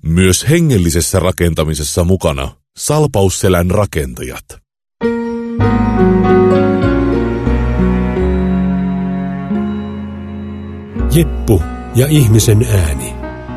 Myös hengellisessä rakentamisessa mukana Salpausselän rakentajat. Jeppu ja ihmisen ääni.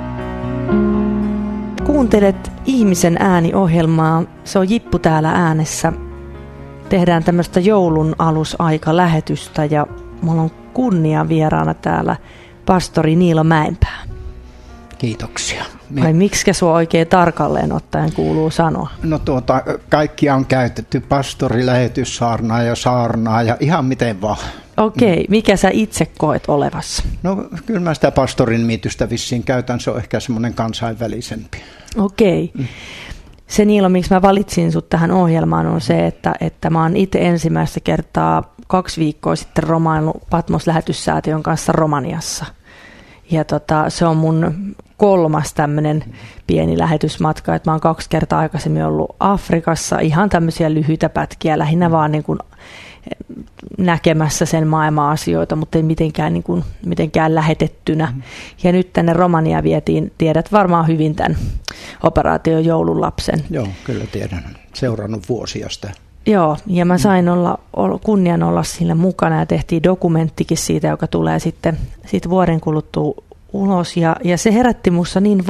Kuuntelet Ihmisen ääni-ohjelmaa. Se on Jippu täällä äänessä. Tehdään tämmöistä joulun alusaikalähetystä ja mulla on kunnia vieraana täällä pastori Niilo Mäenpää. Kiitoksia. Vai miksikä sua oikein tarkalleen ottaen kuuluu sanoa? No kaikkia on käytetty, pastori, lähetyssaarnaaja ja ihan miten vaan. Okei, mikä sä itse koet olevassa? No kyllä mä sitä pastorin nimitystä vissiin käytän, se on ehkä semmoinen kansainvälisempi. Okei. Se Niilo, miksi mä valitsin sut tähän ohjelmaan on se, että mä oon itse ensimmäistä kertaa 2 viikkoa sitten romaillut Patmos-lähetyssäätiön kanssa Romaniassa. Ja se on mun 3. tämmöinen pieni lähetysmatka, että mä oon 2 kertaa aikaisemmin ollut Afrikassa, ihan tämmöisiä lyhyitä pätkiä, lähinnä vaan niin kuin näkemässä sen maailman asioita, mutta ei mitenkään lähetettynä. Ja nyt tänne Romaniaan vietiin, tiedät varmaan hyvin tämän operaation Joululapsen. Joo, kyllä tiedän. Seurannut vuosia sitä. Joo, ja mä sain kunnian olla siinä mukana ja tehtiin dokumenttikin siitä, joka tulee sitten vuoden kuluttua ulos. Ja se herätti musta niin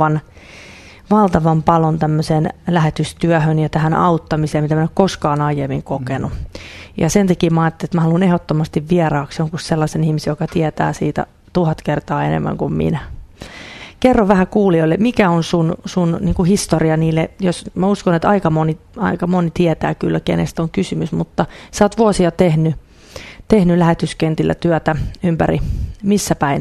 valtavan palon tämmöiseen lähetystyöhön ja tähän auttamiseen, mitä mä en ole koskaan aiemmin kokenut. Ja sen takia mä ajattelin, että mä haluan ehdottomasti vieraaksi jonkun sellaisen ihmisen, joka tietää siitä 1000 kertaa enemmän kuin minä. Kerro vähän kuulijoille, mikä on sun niin kuin historia niille, jos mä uskon, että aika moni tietää kyllä, kenestä on kysymys, mutta sä oot vuosia tehnyt lähetyskentillä työtä ympäri, missä päin?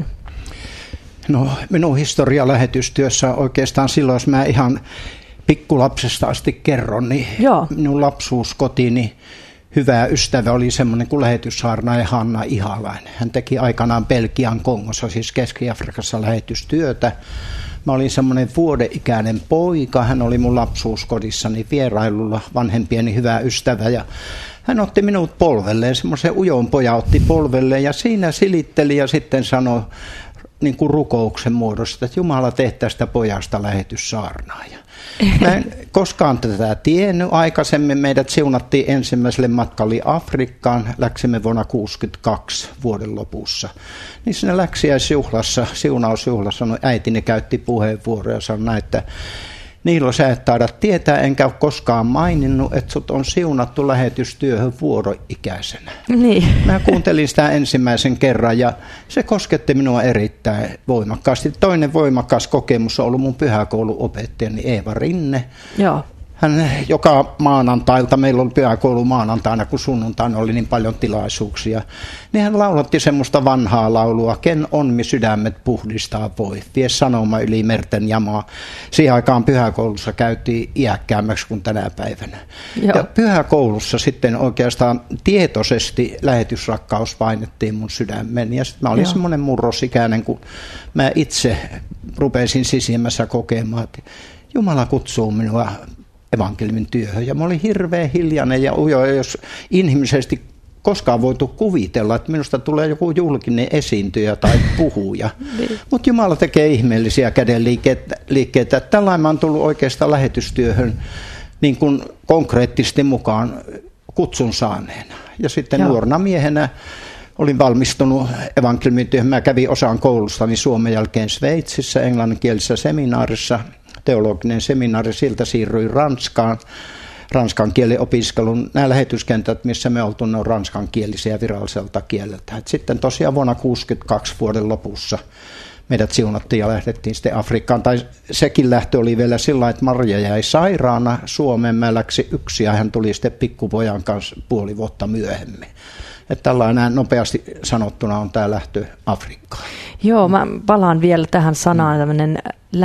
No minun historia lähetystyössä oikeastaan silloin, jos mä ihan pikkulapsesta asti kerron, niin joo. Minun lapsuuskotini hyvä ystävä oli semmoinen kuin lähetyssaarnaaja Hanna Ihalainen. Hän teki aikanaan Belgian Kongossa, siis Keski-Afrikassa lähetystyötä. Mä olin semmoinen vuodenikäinen poika. Hän oli mun lapsuuskodissani vierailulla, vanhempieni hyvä ystävä. Ja hän otti minut polvelleen, semmoisen ujon pojan otti polvelleen ja siinä silitteli ja sitten sanoi niin kuin rukouksen muodosta, että Jumala tee tästä pojasta lähetyssaarnaaja. Mä en koskaan tätä tiennyt. Aikaisemmin meidät siunattiin ensimmäiselle matkalle Afrikkaan. Läksimme vuonna 1962 vuoden lopussa. Niin siinä läksiäisjuhlassa, siunausjuhlassa, äitini käytti puheenvuoroja ja sanoi, että Niilo, sä et taida tietää, enkä ole koskaan maininnut, että sut on siunattu lähetystyöhön vuoroikäisenä. Niin. Mä kuuntelin sitä ensimmäisen kerran ja se kosketti minua erittäin voimakkaasti. Toinen voimakas kokemus on ollut mun pyhäkouluopettajani Eeva Rinne. Joo. Hän joka maanantailta, meillä oli pyhäkoulu maanantaina, kun sunnuntaina oli niin paljon tilaisuuksia, niin hän laulotti semmoista vanhaa laulua, ken onni sydämet puhdistaa voi, vie sanoma yli merten jamaa. Siihen aikaan pyhäkoulussa käytiin iäkkäämmäksi kuin tänä päivänä. Joo. Ja pyhäkoulussa sitten oikeastaan tietoisesti lähetysrakkaus painettiin mun sydämeen. Ja sitten mä olin semmoinen murrosikäinen, kun mä itse rupesin sisimmässä kokemaan, että Jumala kutsuu minua evankeliumin työhön. Ja mä olin hirveän hiljainen ja ujo, jos inhimillisesti koskaan voitu kuvitella, että minusta tulee joku julkinen esiintyjä tai puhuja. Mutta Jumala tekee ihmeellisiä kädenliikkeitä. Tällainen mä oon tullut oikeastaan lähetystyöhön niin kuin konkreettisesti mukaan kutsun saaneena. Ja sitten nuorena miehenä olin valmistunut evankeliumin työhön. Mä kävin osan koulustani Suomen jälkeen Sveitsissä, englanninkielisessä seminaarissa, teologinen seminaari, siltä siirryin Ranskaan, ranskan kielen opiskelun. Nämä lähetyskentät, missä me oltu, ne on ranskankielisiä viralliselta kieleltä. Sitten tosiaan vuonna 1962 vuoden lopussa meidät siunattiin ja lähdettiin sitten Afrikkaan. Tai sekin lähtö oli vielä sillä, että Maria jäi sairaana Suomeen. Mä läksin yksin ja hän tuli sitten pikkupojan kanssa 5 vuotta myöhemmin. Että tällainen nopeasti sanottuna on tämä lähtö Afrikkaan. Joo, mä palaan vielä tähän sanaan, tämmöinen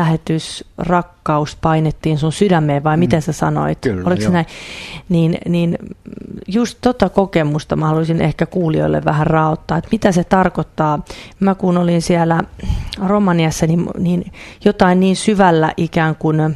lähetysrakkaus painettiin sun sydämeen, vai miten sä sanoit? Kyllä, oliko se näin? Niin just tota kokemusta mä haluaisin ehkä kuulijoille vähän raottaa, että mitä se tarkoittaa. Mä kun olin siellä Romaniassa, niin jotain niin syvällä ikään kuin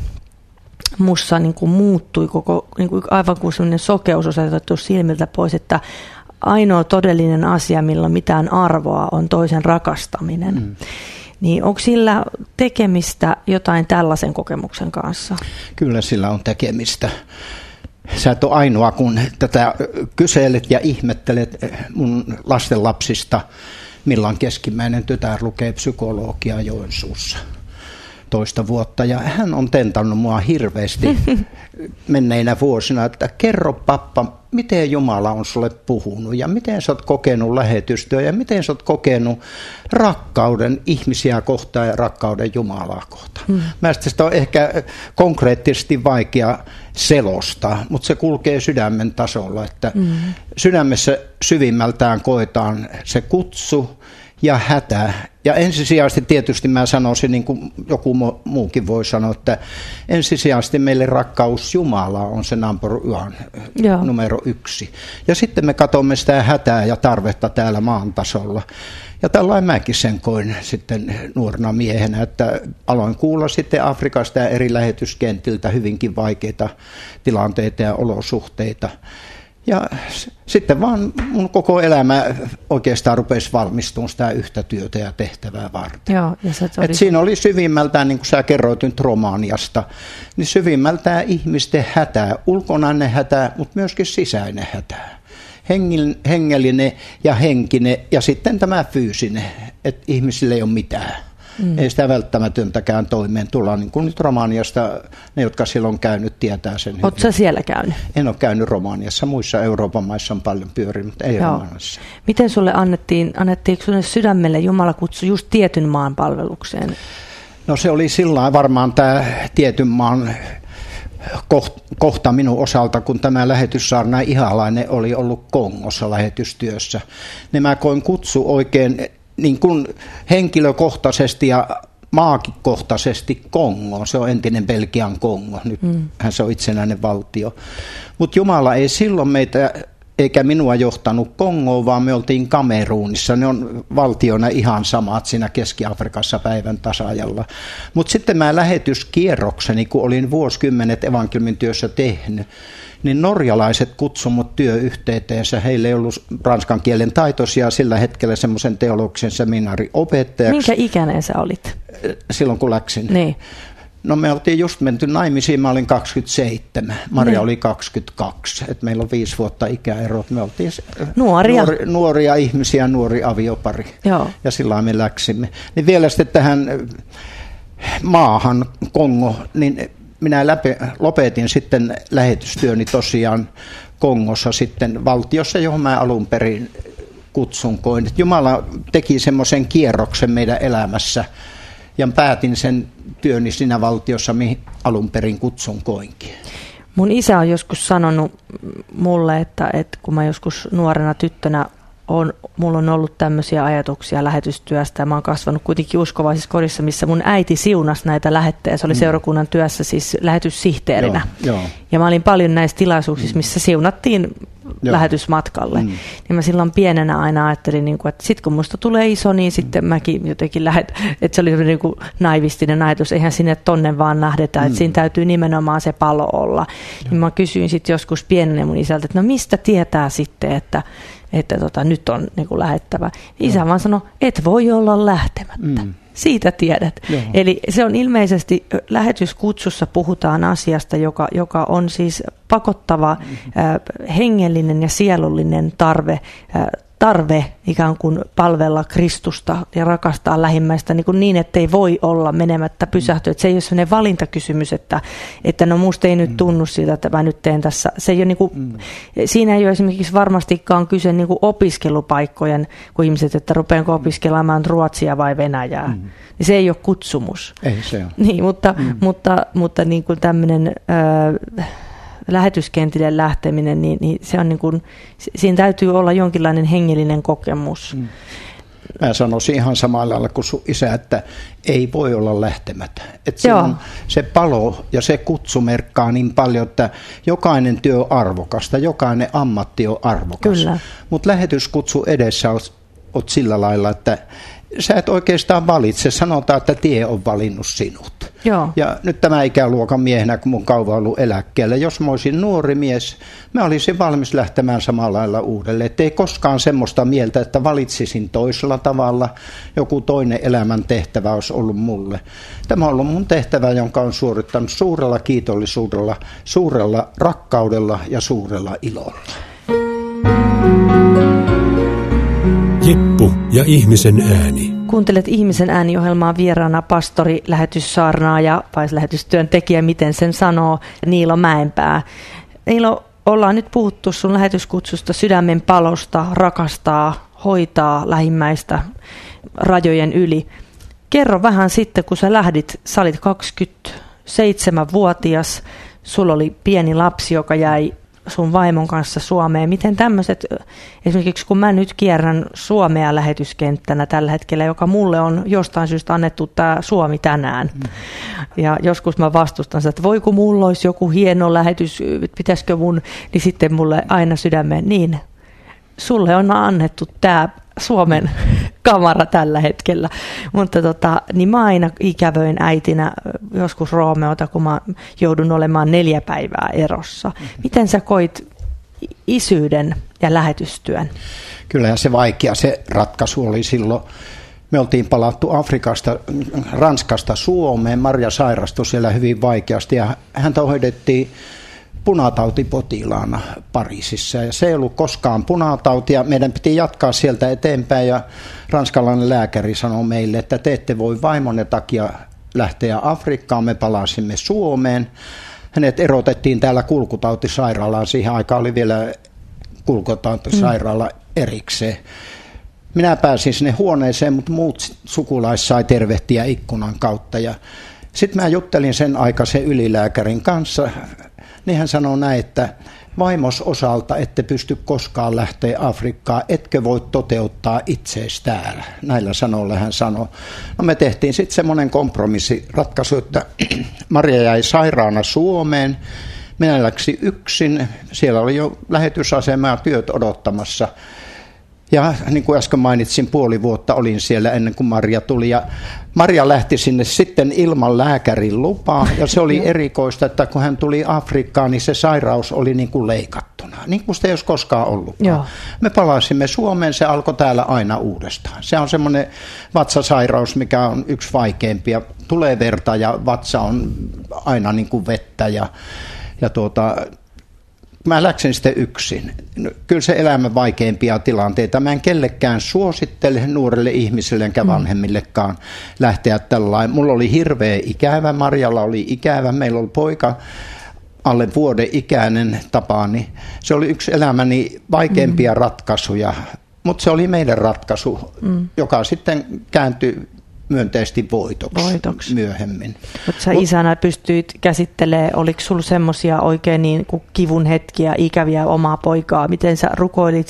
mussa niin kuin muuttui koko, niin kuin aivan kuin sellainen sokeus osoitettu silmiltä pois, että ainoa todellinen asia, millä mitään arvoa, on toisen rakastaminen. Niin onko sillä tekemistä jotain tällaisen kokemuksen kanssa? Kyllä sillä on tekemistä. Sä et ole ainoa, kun tätä kyselet ja ihmettelet mun lastenlapsista, milloin keskimmäinen tytär lukee psykologiaa Joensuussa 2 vuotta. Ja hän on tentannut mua hirveästi menneinä vuosina, että kerro pappa, miten Jumala on sulle puhunut ja miten sä oot kokenut lähetystyö ja miten sä oot kokenut rakkauden ihmisiä kohtaan ja rakkauden Jumalaa kohtaan. Mä sitä on ehkä konkreettisesti vaikea selostaa, mutta se kulkee sydämen tasolla, että sydämessä syvimmältään koetaan se kutsu ja hätä. Ja ensisijaisesti tietysti mä sanoisin, niin kuin joku muukin voi sanoa, että ensisijaisesti meille rakkaus Jumalaa on se numero 1. Ja sitten me katsomme sitä hätää ja tarvetta täällä maan tasolla. Ja tällainen mäkin sen koin sitten nuorena miehenä, että aloin kuulla sitten Afrikasta ja eri lähetyskentiltä hyvinkin vaikeita tilanteita ja olosuhteita. Ja sitten vaan mun koko elämä oikeastaan rupesi valmistumaan sitä yhtä työtä ja tehtävää varten. Joo, ja et siinä oli syvimmältään, niin kuin sä kerroit nyt Romaniasta, niin syvimmältään ihmisten hätää, ulkonainen hätää, mutta myöskin sisäinen hätää. Hengellinen ja henkinen ja sitten tämä fyysinen, että ihmisille ei ole mitään. Ei sitä välttämätöntäkään toimeen tulla, niin kuin nyt Romaniasta, ne jotka siellä on käynyt, tietää sen. Oletko sä siellä käynyt? En ole käynyt Romaniassa, muissa Euroopan maissa on paljon pyörinyt, mutta ei Romaniassa. Miten sulle annettiinko sulle sydämelle Jumala kutsu just tietyn maan palvelukseen? No se oli sillä varmaan tämä tietyn maan kohta minun osalta, kun tämä lähetyssaarna Ihalainen oli ollut Kongossa lähetystyössä. Niin mä koin kutsu oikein niin kuin henkilökohtaisesti ja maakikohtaisesti Kongoon. Se on entinen Belgian Kongo, nyt se on itsenäinen valtio. Mutta Jumala ei silloin meitä eikä minua johtanut Kongoon, vaan me oltiin Kameruunissa. Ne on valtiona ihan samat siinä Keski-Afrikassa päivän tasajalla. Mutta sitten mä lähetyskierrokseni, kun olin vuosikymmenet evankeliumin työssä tehnyt, niin norjalaiset kutsui mut työyhteyteensä. Heillä ei ollut ranskan kielen taitoisia sillä hetkellä semmoisen teologisen seminaarin opettajaksi. Minkä ikäinen sä olit? Silloin kun läksin. Niin. No me oltiin just menty naimisiin, mä olin 27, Maria oli 22, että meillä on 5 vuotta ikäerot. Me oltiin nuoria ihmisiä, nuori aviopari. Joo. Ja sillä me läksimme. Niin vielä sitten tähän maahan, Kongo, niin minä lopetin sitten lähetystyöni tosiaan Kongossa sitten valtiossa, johon mä alun perin kutsun koin. Jumala teki semmoisen kierroksen meidän elämässä ja päätin sen työni siinä valtiossa, mihin alun perin kutsun koinkin. Mun isä on joskus sanonut mulle, että kun mä joskus nuorena tyttönä mulla on ollut tämmöisiä ajatuksia lähetystyöstä ja mä oon kasvanut kuitenkin uskovaisessa kodissa, missä mun äiti siunasi näitä lähettejä. Se oli seurakunnan työssä siis lähetyssihteerinä. Joo. Ja mä olin paljon näissä tilaisuuksissa, missä siunattiin lähetysmatkalle. Niin mä silloin pienenä aina ajattelin, että sit kun musta tulee iso, niin sitten mäkin jotenkin että se oli niin kuin naivistinen ajatus, eihän sinne tonne vaan nähdetä, että siinä täytyy nimenomaan se palo olla. Niin mä kysyin sitten joskus pienenä mun isältä, että no mistä tietää sitten, että nyt on niin kuin lähettävä. Isä vaan sanoi, et voi olla lähtemättä. Siitä tiedät. Joo. Eli se on ilmeisesti, lähetyskutsussa puhutaan asiasta, joka on siis pakottava hengellinen ja sielullinen tarve ikään kuin palvella Kristusta ja rakastaa lähimmäistä niin ettei voi olla menemättä pysähtyä. Että se ei ole sellainen valintakysymys, että no musta ei nyt tunnu siitä, että mä nyt teen tässä. Se ei ole niin kuin, siinä ei ole esimerkiksi varmastikaan kyse niin kuin opiskelupaikkojen, kun ihmiset, että rupeanko opiskelemaan ruotsia vai venäjää. Niin se ei ole kutsumus. Ei se ole. Niin, mutta niin kuin tämmöinen lähetyskentille lähteminen, niin se on niin kuin, siinä täytyy olla jonkinlainen hengellinen kokemus. Mä sanoisin ihan samalla lailla kuin sun isä, että ei voi olla lähtemättä. Että se palo ja se kutsu merkkaa niin paljon, että jokainen työ on arvokasta, jokainen ammatti on arvokas. Mutta lähetyskutsu edessä oot sillä lailla, että sä et oikeastaan valitse. Sanotaan, että tie on valinnut sinut. Joo. Ja nyt tämä ikäluokan miehenä, kun mun kauan ollut eläkkeellä, jos mä olisin nuori mies, mä olisin valmis lähtemään samalla lailla uudelleen. Että ei koskaan semmoista mieltä, että valitsisin toisella tavalla. Joku toinen elämän tehtävä olisi ollut mulle. Tämä on ollut mun tehtävä, jonka on suorittanut suurella kiitollisuudella, suurella rakkaudella ja suurella ilolla. Jeppu ja ihmisen ääni. Kuuntelet Ihmisen ääni-ohjelmaa, vieraana pastori, lähetyssaarnaaja, lähetystyöntekijä, miten sen sanoo, Niilo Mäenpää. Niilo, ollaan nyt puhuttu sun lähetyskutsusta, sydämen palosta, rakastaa, hoitaa lähimmäistä rajojen yli. Kerro vähän sitten, kun sä lähdit, sä olit 27-vuotias, sulla oli pieni lapsi, joka jäi sun vaimon kanssa Suomeen. Miten tämmöiset, esimerkiksi kun mä nyt kierrän Suomea lähetyskenttänä tällä hetkellä, joka mulle on jostain syystä annettu tämä Suomi tänään. Ja joskus mä vastustan sitä, että voi kun mulla olisi joku hieno lähetys, pitäisikö mun, niin sitten mulle aina sydämeen, niin sulle on annettu tämä Suomen kamara tällä hetkellä. Mutta niin mä aina ikävöin äitinä joskus Roomeota, kun mä joudun olemaan 4 päivää erossa. Miten sä koit isyyden ja lähetystyön? Kyllä se vaikea se ratkaisu oli silloin. Me oltiin palattu Afrikasta, Ranskasta Suomeen. Marja sairastui siellä hyvin vaikeasti ja häntä hoidettiin punatautipotilaana Pariisissa. Ja se ei ollut koskaan punatautia. Meidän piti jatkaa sieltä eteenpäin ja ranskalainen lääkäri sanoi meille, että te ette voi vaimonne takia lähteä Afrikkaan. Me palasimme Suomeen. Hänet erotettiin täällä kulkutautisairaalaan. Siihen aikaan oli vielä kulkutautisairaala erikseen. Minä pääsin sinne huoneeseen, mutta muut sukulaiset sai tervehtiä ikkunan kautta. Sitten mä juttelin sen aikaisen ylilääkärin kanssa. Niin hän sanoi näin, että vaimos osalta ette pysty koskaan lähteä Afrikkaan, etkö voi toteuttaa itseesi täällä. Näillä sanoilla hän sanoi. No me tehtiin sitten semmoinen kompromissiratkaisu, että Maria jäi sairaana Suomeen. Minä läksin yksin, siellä oli jo lähetysasema ja työt odottamassa. Ja niin kuin äsken mainitsin, 5 vuotta olin siellä ennen kuin Maria tuli. Ja Maria lähti sinne sitten ilman lääkärin lupaa. Ja se oli erikoista, että kun hän tuli Afrikkaan, niin se sairaus oli niin kuin leikattuna. Niin kuin sitä ei olisi koskaan ollutkaan. Joo. Me palasimme Suomeen, se alkoi täällä aina uudestaan. Se on semmoinen vatsasairaus, mikä on yksi vaikeimpia. Tulee verta ja vatsa on aina niin kuin vettä mä läksin sitten yksin. Kyllä se elämän vaikeimpia tilanteita. Mä en kellekään suosittele nuorelle ihmiselle enkä vanhemmillekaan lähteä tällainen. Mulla oli hirveä ikävä, Marjalla oli ikävä. Meillä oli poika alle vuoden ikäinen Tapani. Se oli yksi elämäni vaikeimpia ratkaisuja, mutta se oli meidän ratkaisu, joka sitten kääntyi myönteisesti voitoksi myöhemmin. Mutta sä isänä pystyit käsittelemään, oliko sulla semmoisia oikein niin kuin kivun hetkiä, ikäviä omaa poikaa? Miten sä rukoilit,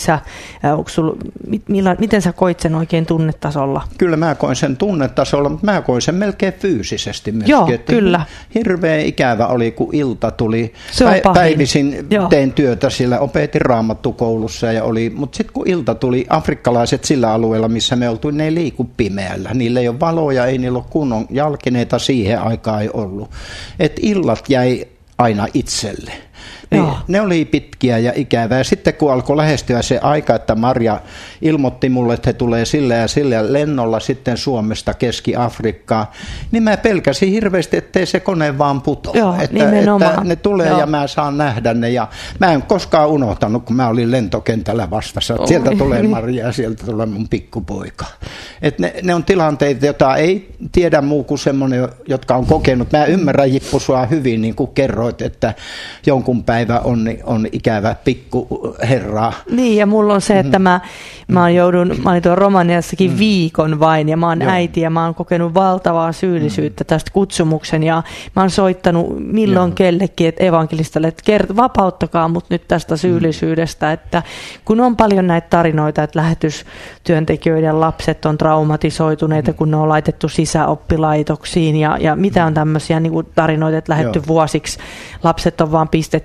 miten sä koit sen oikein tunnetasolla? Kyllä mä koin sen tunnetasolla, mutta mä koin sen melkein fyysisesti myöskin. Joo, kyllä. Hirveä ikävä oli, kun ilta tuli. Päivisin tein työtä siellä, opetin raamattukoulussa mutta sitten kun ilta tuli, afrikkalaiset sillä alueella, missä me oltiin, ne ei liiku pimeällä. Niillä ei ole valoja, ei niillä ole kunnon jalkineita, siihen aikaan ei ollut. Et illat jäi aina itselle. Ne oli pitkiä ja ikävää. Sitten kun alkoi lähestyä se aika, että Marja ilmoitti mulle, että he tulee sillä ja sillä lennolla sitten Suomesta Keski-Afrikkaan, niin mä pelkäsin hirveästi, ettei se kone vaan putoa. Että ne tulee ja mä saan nähdä ne. Ja mä en koskaan unohtanut, kun mä olin lentokentällä vastassa. Sieltä tulee Marja ja sieltä tulee mun pikkupoika. Että ne on tilanteita, joita ei tiedä muu kuin semmoinen, jotka on kokenut. Mä ymmärrän, Jippu, sua hyvin, niin kuin kerroit, että jonkun päivä on ikävä pikkuherraa. Niin, ja mulla on se, että mä olin tuolla Romaniassakin viikon vain, ja mä oon äiti, ja mä oon kokenut valtavaa syyllisyyttä tästä kutsumuksen, ja mä oon soittanut milloin kellekin, että evankelistalle, että vapauttakaa mut nyt tästä syyllisyydestä, että kun on paljon näitä tarinoita, että lähetystyöntekijöiden lapset on traumatisoituneita, kun ne on laitettu sisäoppilaitoksiin, ja mitä on tämmöisiä niin kuin tarinoita, että lähdetty vuosiksi, lapset on vaan pistetty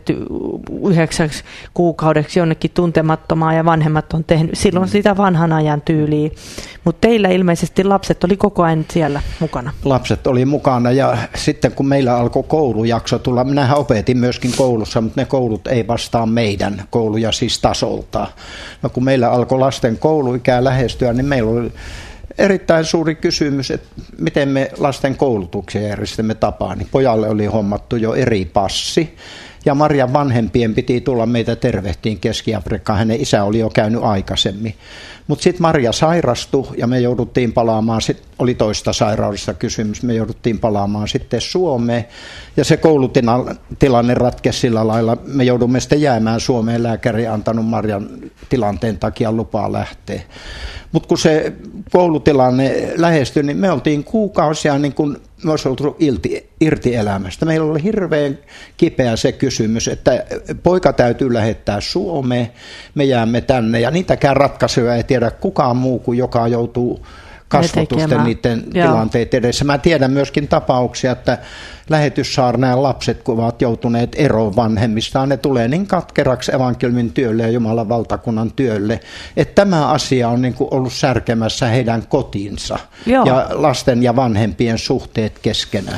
lähetetty 9 kuukaudeksi jonnekin tuntemattomaan ja vanhemmat on tehnyt silloin sitä vanhan ajan tyyliä. Mutta teillä ilmeisesti lapset oli koko ajan siellä mukana. Lapset oli mukana ja sitten kun meillä alkoi koulujakso tulla, minähän opetin myöskin koulussa, mutta ne koulut ei vastaa meidän kouluja siis tasolta. No kun meillä alkoi lasten kouluikää lähestyä, niin meillä oli erittäin suuri kysymys, että miten me lasten koulutuksia järjestämme tapaan. Niin pojalle oli hommattu jo eri passi ja Marjan vanhempien piti tulla meitä tervehtiin Keski-Afrikkaan. Hänen isä oli jo käynyt aikaisemmin. Mutta sitten Marja sairastui ja me jouduttiin palaamaan, oli toista sairaudesta kysymys, me jouduttiin palaamaan sitten Suomeen. Ja se koulutilanne ratkesi sillä lailla, me joudumme sitten jäämään Suomeen, lääkäri antanut Marjan tilanteen takia lupaa lähteä. Mutta kun se koulutilanne lähestyi, niin me oltiin kuukausia niin kuin me olisi oltu irti elämästä. Meillä oli hirveän kipeä se kysymys, että poika täytyy lähettää Suomeen, me jäämme tänne ja niitäkään ratkaisuja ei tiedä kukaan muu kuin joka joutuu kasvatusten niiden tilanteiden edessä. Mä tiedän myöskin tapauksia, että lähetyssaarnaajan lapset, kun ovat joutuneet eroon vanhemmistaan, ne tulee niin katkeraksi evankeliumin työlle ja Jumalan valtakunnan työlle, että tämä asia on niin kuin ollut särkemässä heidän kotinsa ja lasten ja vanhempien suhteet keskenään.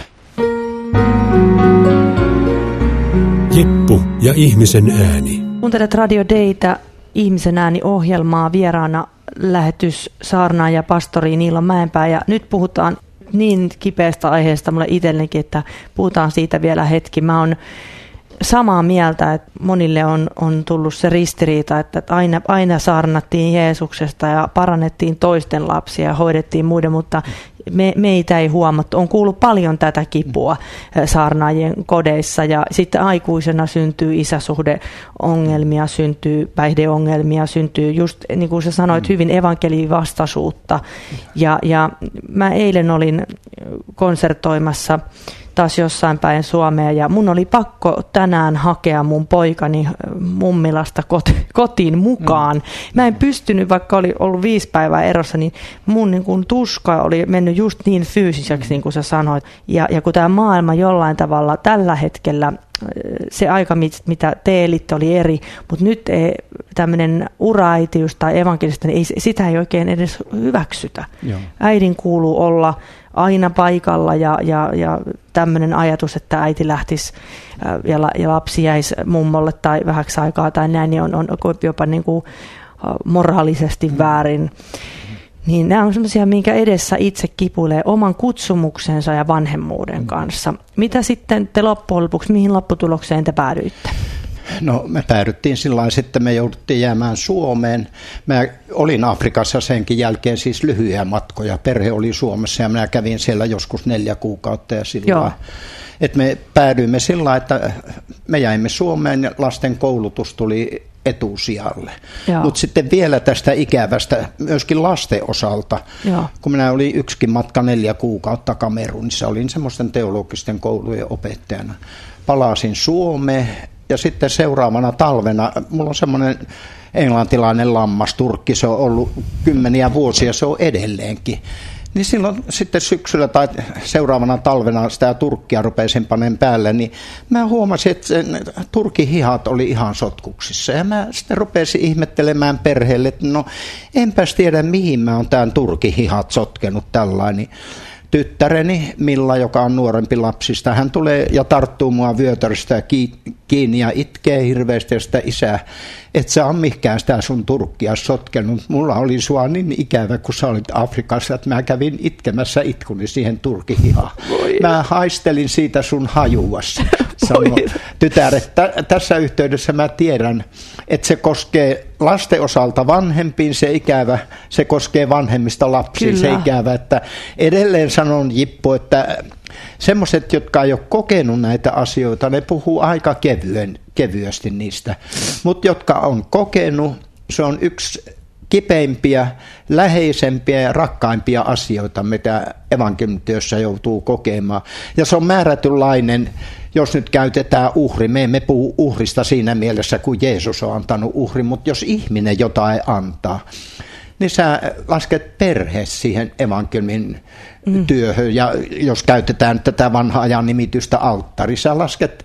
Jippu ja ihmisen ääni. Kuuntelet Radio Daytä, ihmisen ääni -ohjelmaa, vieraana lähetyssaarnaaja pastori Niilo Mäenpää, ja nyt puhutaan niin kipeästä aiheesta mulle itsellenikin, että puhutaan siitä vielä hetki. Mä oon samaa mieltä, että monille on tullut se ristiriita, että aina saarnattiin Jeesuksesta ja parannettiin toisten lapsia ja hoidettiin muiden, mutta meitä ei huomattu. On kuullut paljon tätä kipua saarnaajien kodeissa ja sitten aikuisena syntyy isäsuhdeongelmia, syntyy päihdeongelmia, syntyy just niin kuin sä sanoit hyvin evankelivastaisuutta. Ja mä eilen olin konsertoimassa taas jossain päin Suomea ja mun oli pakko tänään hakea mun poikani mummilasta kotiin mukaan. Mä en pystynyt, vaikka oli ollut 5 päivää erossa, niin mun niin kun tuska oli mennyt just niin fyysiseksi, niin kuin sä sanoit. Ja kun tämä maailma jollain tavalla tällä hetkellä, se aika, mitä te elitte, oli eri, mutta nyt tämmöinen ura-äitiys tai evankelista, niin sitä ei oikein edes hyväksytä. Joo. Äidin kuuluu olla aina paikalla ja tämmöinen ajatus, että äiti lähtisi ja lapsi jäisi mummolle tai vähäksi aikaa tai näin, niin on jopa niin kuin moraalisesti väärin. Niin nämä on semmoisia, minkä edessä itse kipuilee oman kutsumuksensa ja vanhemmuuden kanssa. Mitä sitten te loppujen lopuksi, mihin lopputulokseen te päädyitte? No me päädyttiin sillä lailla, että me jouduttiin jäämään Suomeen. Mä olin Afrikassa senkin jälkeen siis lyhyitä matkoja. Perhe oli Suomessa ja minä kävin siellä joskus 4 kuukautta ja sillä lailla. Että me päädyimme sillä lailla, että me jäimme Suomeen ja lasten koulutus tuli etusijalle. Mutta sitten vielä tästä ikävästä myöskin lasten osalta. Kun minä olin yksikin matka 4 kuukautta Kamerunissa, olin semmoisten teologisten koulujen opettajana. Palasin Suomeen ja sitten seuraavana talvena, mulla on semmoinen englantilainen lammasturkki, se on ollut 10 vuosia, se on edelleenkin. Niin silloin sitten syksyllä tai seuraavana talvena sitä turkkia rupesin panen päälle, niin mä huomasin, että turkin hihat oli ihan sotkuksissa. Ja mä sitten rupesin ihmettelemään perheelle, että no enpäs tiedä mihin mä oon tämän turkin hihat sotkenut tällainen. Tyttäreni Milla, joka on nuorempi lapsista, hän tulee ja tarttuu mua vyötäröstä kiinni ja itkee hirveästi ja sitä isää, et sä on mikään sitä sun turkkia sotkenut. Mulla oli sua niin ikävä, kun sä olit Afrikassa, että mä kävin itkemässä itkuni siihen turkihihaan. Mä haistelin siitä sun hajuassa. Sanoi tytär, että tässä yhteydessä mä tiedän, että se koskee lasten osalta vanhempiin se ikävä, se koskee vanhemmista lapsiin se ikävä, että edelleen sanon Jippo, että semmoiset, jotka ei ole kokenut näitä asioita, ne puhuu aika kevyesti niistä, mutta jotka on kokenut, se on yksi kipeimpiä, läheisempiä ja rakkaimpia asioita, mitä evankeliumityössä joutuu kokemaan. Ja se on määrätynlainen, jos nyt käytetään uhri, me emme puhu uhrista siinä mielessä, kun Jeesus on antanut uhri, mutta jos ihminen jotain antaa, niin sä lasket perhe siihen evankeliumin työhön, ja jos käytetään tätä vanhaa ajan nimitystä alttari, sä lasket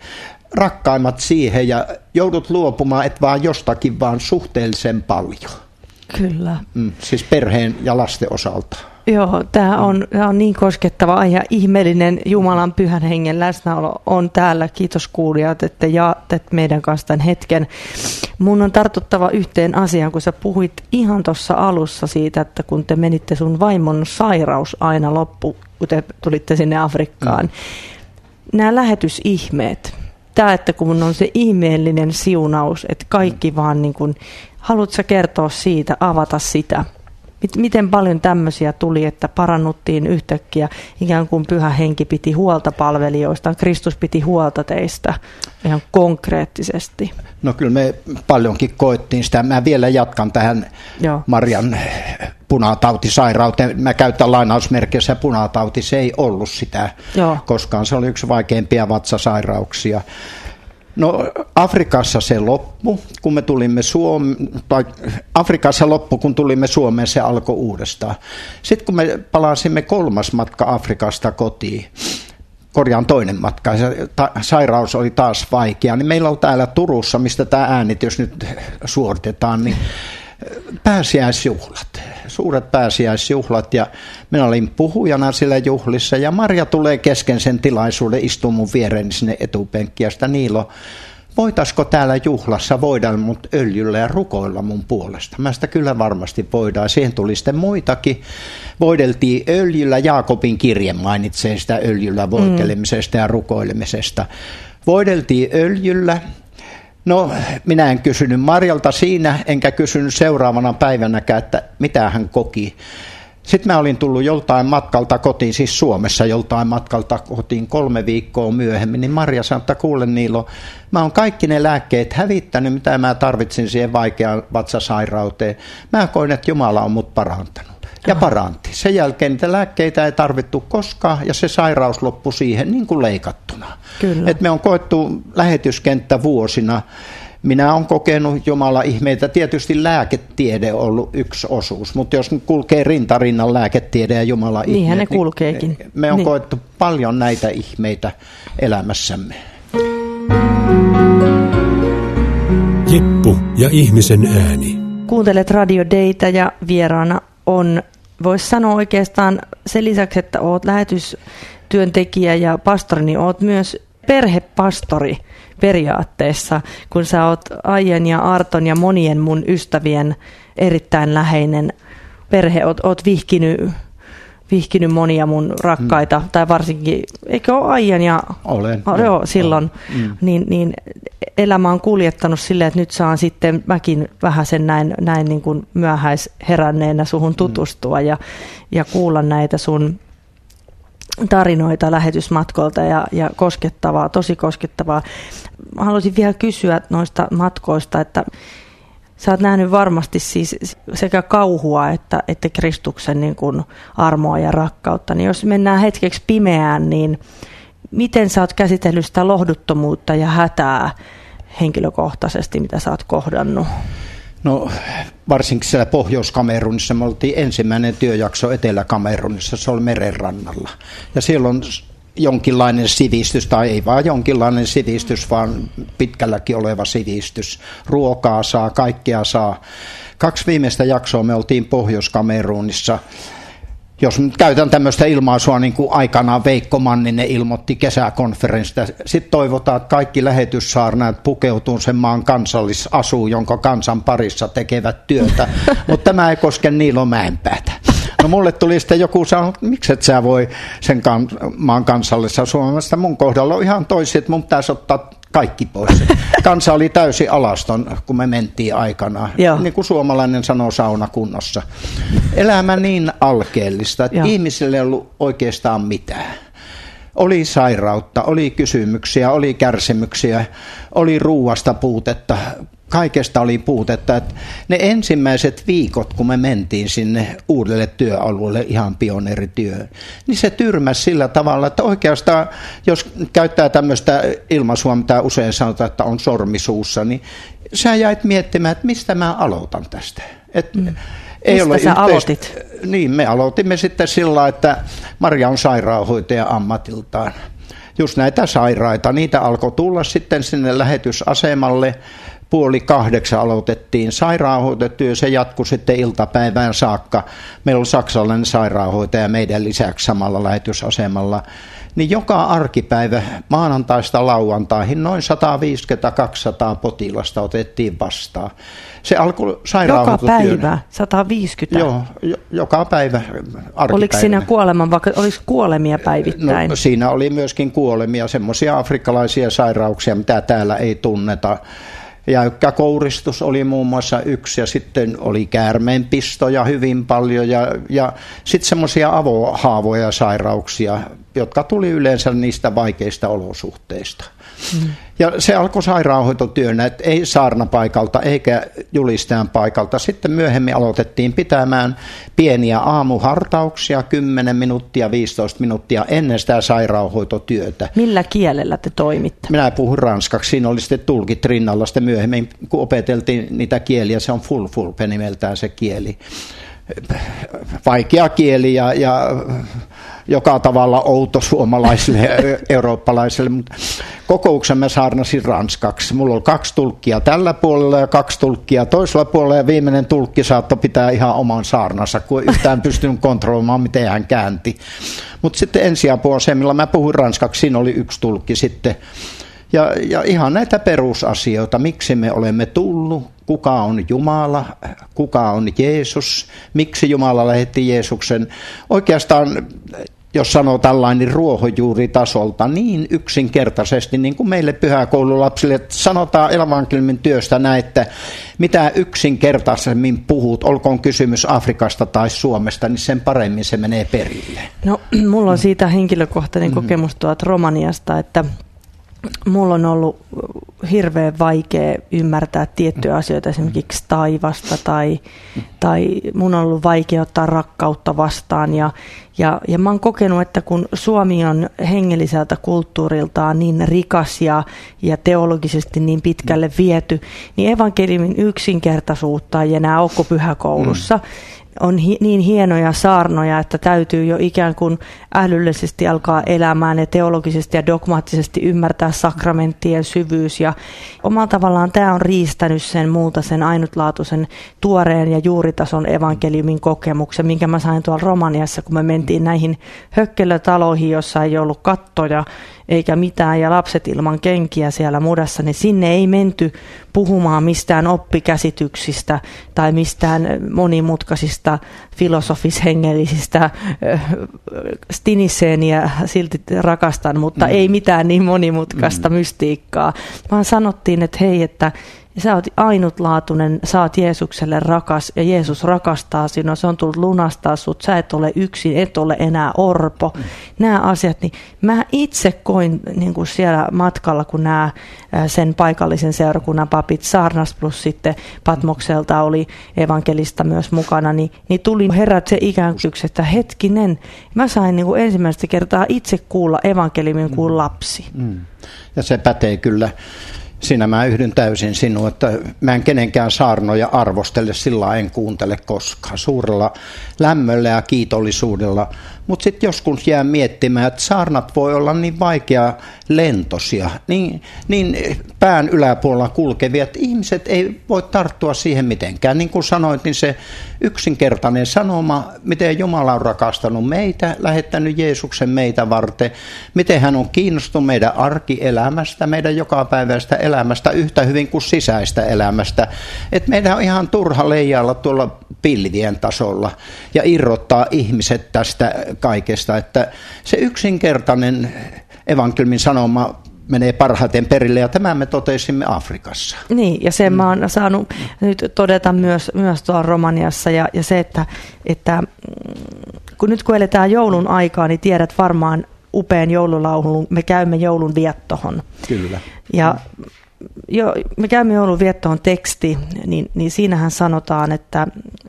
rakkaimmat siihen ja joudut luopumaan, et vaan jostakin, vaan suhteellisen paljon. Kyllä. Siis perheen ja lasten osalta. Joo, tämä on niin koskettava ja ihmeellinen Jumalan pyhän hengen läsnäolo on täällä. Kiitos kuulijat, että jaatte meidän kanssa tämän hetken. Mun on tartuttava yhteen asiaan, kun sä puhuit ihan tuossa alussa siitä, että kun te menitte sun vaimon sairaus aina loppu, kun te tulitte sinne Afrikkaan. Nämä lähetysihmeet, tämä, että kun on se ihmeellinen siunaus, että kaikki vaan niin kuin, haluatko sä kertoa siitä, avata sitä? Miten paljon tämmöisiä tuli, että parannuttiin yhtäkkiä, ikään kuin pyhä henki piti huolta palvelijoista, Kristus piti huolta teistä ihan konkreettisesti? No kyllä me paljonkin koettiin sitä. Mä vielä jatkan tähän Marian punatautisairauteen. Mä käytän lainausmerkeissä punatauti, se ei ollut sitä koskaan. Se oli yksi vaikeimpia vatsasairauksia. No Afrikassa se loppu, kun me tulimme kun tulimme Suomeen, se alkoi uudestaan. Sitten kun me palasimme 3. matka Afrikasta kotiin, toinen matka, sairaus oli taas vaikea, niin meillä on täällä Turussa, mistä tämä äänitys nyt suoritetaan, niin pääsiäisjuhlat, suuret pääsiäisjuhlat, ja minä olin puhujana siellä juhlissa, ja Marja tulee kesken sen tilaisuuden, istuu mun viereeni sinne etupenkkiin, ja sitä Niilo, voitaisiko täällä juhlassa voida mut öljyllä ja rukoilla mun puolesta? Mä sitä kyllä varmasti voidaan. Siihen tuli sitten muitakin. Voideltiin öljyllä. Jaakobin kirje mainitsee sitä öljyllä voitelemisesta ja rukoilemisesta. Voideltiin öljyllä. No, minä en kysynyt Marjalta siinä, enkä kysynyt seuraavana päivänäkään, että mitä hän koki. Sitten mä olin tullut joltain matkalta kotiin, siis Suomessa joltain matkalta kotiin 3 viikkoa myöhemmin, niin Marja sanoi, että kuule Niilo, mä oon kaikki ne lääkkeet hävittänyt, mitä mä tarvitsin siihen vaikeaan vatsasairauteen. Mä koin, että Jumala on mut parantanut. Ja paranti. Sen jälkeen niitä lääkkeitä ei tarvittu koskaan, ja se sairaus loppui siihen niin kuin leikattuna. Et me on koettu lähetyskenttä vuosina. Minä olen kokenut Jumala ihmeitä. Tietysti lääketiede on ollut yksi osuus, mutta jos nyt kulkee rintarinnan lääketiede ja Jumala ihmeet, niinhän ne kulkeekin. Niin me on koettu paljon näitä ihmeitä elämässämme. Jeppu ja ihmisen ääni. Kuuntelet Radio Daytä ja vieraana on, voisi sanoa oikeastaan sen lisäksi, että olet lähetystyöntekijä ja pastori, niin olet myös perhepastori periaatteessa, kun sä oot Aijan ja Arton ja monien mun ystävien erittäin läheinen perhe, oot vihkinyt monia mun rakkaita, tai varsinkin, eikö ole Aijan ja silloin, niin elämä on kuljettanut silleen, että nyt saan sitten mäkin vähän sen näin niin kuin myöhäisheränneenä suhun tutustua ja kuulla näitä sun tarinoita lähetysmatkoilta ja koskettavaa, tosi koskettavaa. Haluaisin vielä kysyä noista matkoista, että sä oot nähnyt varmasti siis sekä kauhua että Kristuksen niin kuin armoa ja rakkautta. Niin jos mennään hetkeksi pimeään, niin miten sä oot käsitellyt sitä lohduttomuutta ja hätää henkilökohtaisesti, mitä sä oot kohdannut? No varsinkin siellä Pohjois-Kamerunissa me oltiin ensimmäinen työjakso Etelä-Kamerunissa, se oli merenrannalla. Ja siellä on jonkinlainen sivistys, tai ei vaan jonkinlainen sivistys, vaan pitkälläkin oleva sivistys. Ruokaa saa, kaikkea saa. 2 viimeistä jaksoa me oltiin Pohjois-Kamerunissa. Jos nyt käytän tämmöistä ilmaisua, niin kuin aikanaan Veikko Manninen ilmoitti kesäkonferenssista. Sitten toivotaan, että kaikki lähetyssaarnaat pukeutuu sen maan kansallisasuun, jonka kansan parissa tekevät työtä. Mutta tämä ei koske Niilo Mäenpäätä. No mulle tuli sitten joku sanoi, että miksi et sä voi sen maan kansallisessa Suomesta. Mun kohdalla on ihan toisin, että mun pitäisi ottaa kaikki pois. Kansa oli täysin alaston, kun me mentiin aikanaan. Niin kuin suomalainen sanoo saunakunnossa. Elämä niin alkeellista, että ihmisille ei ollut oikeastaan mitään. Oli sairautta, oli kysymyksiä, oli kärsimyksiä, oli ruuasta puutetta. Kaikesta oli puutetta. Että ne ensimmäiset viikot, kun me mentiin sinne uudelle työalueelle, ihan pioneerityöhön, niin se tyrmäsi sillä tavalla, että oikeastaan, jos käyttää tämmöistä ilmaisua, mitä usein sanotaan, että on sormisuussa, niin sä jäit miettimään, että mistä mä aloitan tästä. Ei mistä sä aloitit? Niin, me aloitimme sitten sillä, että Maria on sairaanhoitaja ammatiltaan. just näitä sairaita. Niitä alkoi tulla sitten sinne lähetysasemalle. 7:30 aloitettiin sairaanhoitotyö, se jatkui sitten iltapäivään saakka. Meillä oli saksalainen sairaanhoitaja meidän lisäksi samalla lähetysasemalla. Niin joka arkipäivä maanantaista lauantaihin noin 150-200 potilasta otettiin vastaan. Se alkoi sairaanhoitotyönä. Joka päivä 150? Joo, joka päivä arkipäivänä. Oliko siinä oliko kuolemia päivittäin? No, siinä oli myöskin kuolemia, semmoisia afrikkalaisia sairauksia, mitä täällä ei tunneta. Jäykkäkouristus oli muun muassa yksi, ja sitten oli käärmeenpistoja hyvin paljon, ja sitten semmoisia avohaavoja ja sairauksia, jotka tuli yleensä niistä vaikeista olosuhteista. Ja se alkoi sairaanhoitotyönä, että ei saarnapaikalta eikä julistajan paikalta. Sitten myöhemmin aloitettiin pitämään pieniä aamuhartauksia, 10 minuuttia, 15 minuuttia ennen sitä sairaanhoitotyötä. Millä kielellä te toimitte? Minä puhun ranskaksi, siinä oli sitten tulkit rinnalla. Sitten myöhemmin, kun opeteltiin niitä kieliä, se on fulfulpe nimeltään se kieli. Vaikea kieli ja joka tavalla outo suomalaisille ja eurooppalaisille, mutta kokouksen mä saarnasin ranskaksi. Mulla oli 2 tulkkia tällä puolella ja 2 tulkkia toisella puolella, ja viimeinen tulkki saattoi pitää ihan oman saarnansa, kun yhtään pystynyt kontrolloimaan, miten hän käänti. Mutta sitten ensiapuasemilla mä puhuin ranskaksi, siinä oli 1 tulkki sitten. Ja ihan näitä perusasioita, miksi me olemme tullut, kuka on Jumala, kuka on Jeesus, miksi Jumala lähetti Jeesuksen. Oikeastaan, jos sanoo tällainen ruohonjuuritasolta, niin yksinkertaisesti, niin kuin meille pyhäkoululapsille, että sanotaan evankeliumin työstä näin, että mitä yksinkertaisemmin puhut, olkoon kysymys Afrikasta tai Suomesta, niin sen paremmin se menee perille. No, mulla on siitä henkilökohtainen kokemus tuolta Romaniasta, että mulla on ollut hirveän vaikea ymmärtää tiettyjä asioita, esimerkiksi taivasta, tai mun on ollut vaikea ottaa rakkautta vastaan. Ja mä oon kokenut, että kun Suomi on hengelliseltä kulttuuriltaan niin rikas ja teologisesti niin pitkälle viety, niin evankeliumin yksinkertaisuutta ei enää ole pyhäkoulussa. On niin hienoja saarnoja, että täytyy jo ikään kuin älyllisesti alkaa elämään ja teologisesti ja dogmaattisesti ymmärtää sakramenttien syvyys. Ja omalla tavallaan tämä on riistänyt sen ainutlaatuisen tuoreen ja juuritason evankeliumin kokemuksen, minkä mä sain tuolla Romaniassa, kun me mentiin näihin hökkelötaloihin, jossa ei ollut kattoja eikä mitään, ja lapset ilman kenkiä siellä mudassa, niin sinne ei menty puhumaan mistään oppikäsityksistä tai mistään monimutkaisista filosofis-hengellisistä Stinisseeniä silti rakastan, mutta ei mitään niin monimutkaista mystiikkaa, vaan sanottiin, että hei, että sä oot ainutlaatuinen, sä oot Jeesukselle rakas ja Jeesus rakastaa sinua, se on tullut lunastaa sut, sä et ole yksin, et ole enää orpo. Nämä asiat, niin mä itse koin niin kuin siellä matkalla, kun nämä sen paikallisen seurakunnan papit saarnas plus sitten Patmokselta oli evankelista myös mukana, niin tuli herrat se ikään kuin, että hetkinen, mä sain niin kuin ensimmäistä kertaa itse kuulla evankeliumin kuin lapsi. Ja se pätee kyllä. Siinä mä yhdyn täysin sinua, että mä en kenenkään saarnoja arvostele, sillä en kuuntele koskaan. Suurella lämmöllä ja kiitollisuudella. Mutta sitten joskus jää miettimään, että saarnat voi olla niin vaikea lentosia, niin pään yläpuolella kulkevia, että ihmiset ei voi tarttua siihen mitenkään. Niin kuin sanoit, niin se yksinkertainen sanoma, miten Jumala on rakastanut meitä, lähettänyt Jeesuksen meitä varten, miten hän on kiinnostunut meidän arkielämästä, meidän jokapäiväistä elämästä, yhtä hyvin kuin sisäistä elämästä. Että meidän on ihan turha leijailla tuolla pilvien tasolla ja irrottaa ihmiset tästä kaikesta, että se yksinkertainen evankeliumin sanoma menee parhaiten perille, ja tämän me totesimme Afrikassa. Niin, ja sen mä oon saanut nyt todeta myös tuolla Romaniassa, ja se, että kun eletään joulun aikaa, niin tiedät varmaan upean joululaulun, me käymme joulun viettohon. Kyllä. Ja me käymme joulun viettohon teksti, niin siinähän sanotaan, että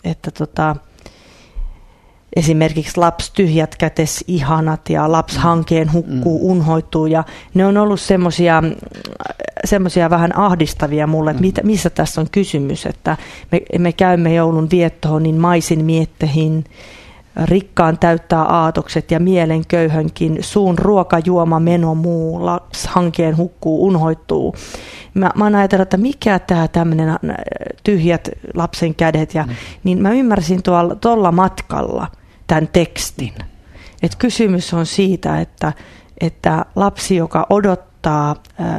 esimerkiksi laps tyhjät kätes ihanat ja laps hankeen hukkuu unhoituu, ja ne on ollut semmoisia vähän ahdistavia mulle, että missä tässä on kysymys, että me käymme joulun viettoon niin maisin miettehin rikkaan täyttää aatokset ja mielen köyhänkin, suun ruokajuoma meno muu, hankeen hukkuu, unhoittuu. Mä oon ajatellut, että mikä tämä tämmöinen tyhjät lapsen kädet, niin mä ymmärsin tuolla matkalla tämän tekstin. Et kysymys on siitä, että lapsi, joka odottaa,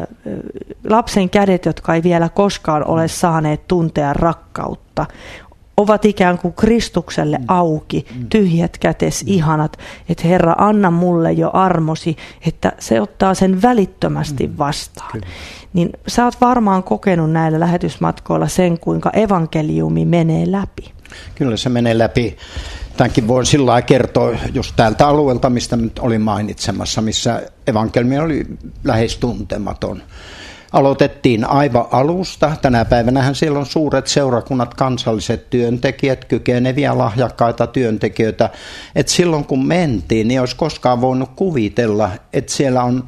lapsen kädet, jotka ei vielä koskaan ole saaneet tuntea rakkautta, ovat ikään kuin Kristukselle auki, tyhjät kätes ihanat, että Herra, anna mulle jo armosi, että se ottaa sen välittömästi vastaan. Kyllä. Niin sä oot varmaan kokenut näillä lähetysmatkoilla sen, kuinka evankeliumi menee läpi. Kyllä se menee läpi. Tämänkin voin sillä lailla kertoa just täältä alueelta, mistä nyt olin mainitsemassa, missä evankeliumi oli lähes tuntematon. Aloitettiin aivan alusta. Tänä päivänähän siellä on suuret seurakunnat, kansalliset työntekijät, kykeneviä, lahjakkaita työntekijöitä. Et silloin kun mentiin, niin olisi koskaan voinut kuvitella, että siellä on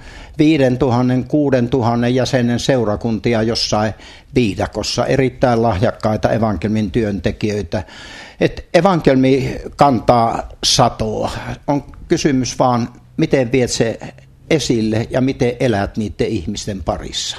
5000, 6000 jäsenen seurakuntia jossain viidakossa. Erittäin lahjakkaita evankeliumin työntekijöitä. Et evankeliumi kantaa satoa. On kysymys vaan, miten viet se esille ja miten elät niiden ihmisten parissa.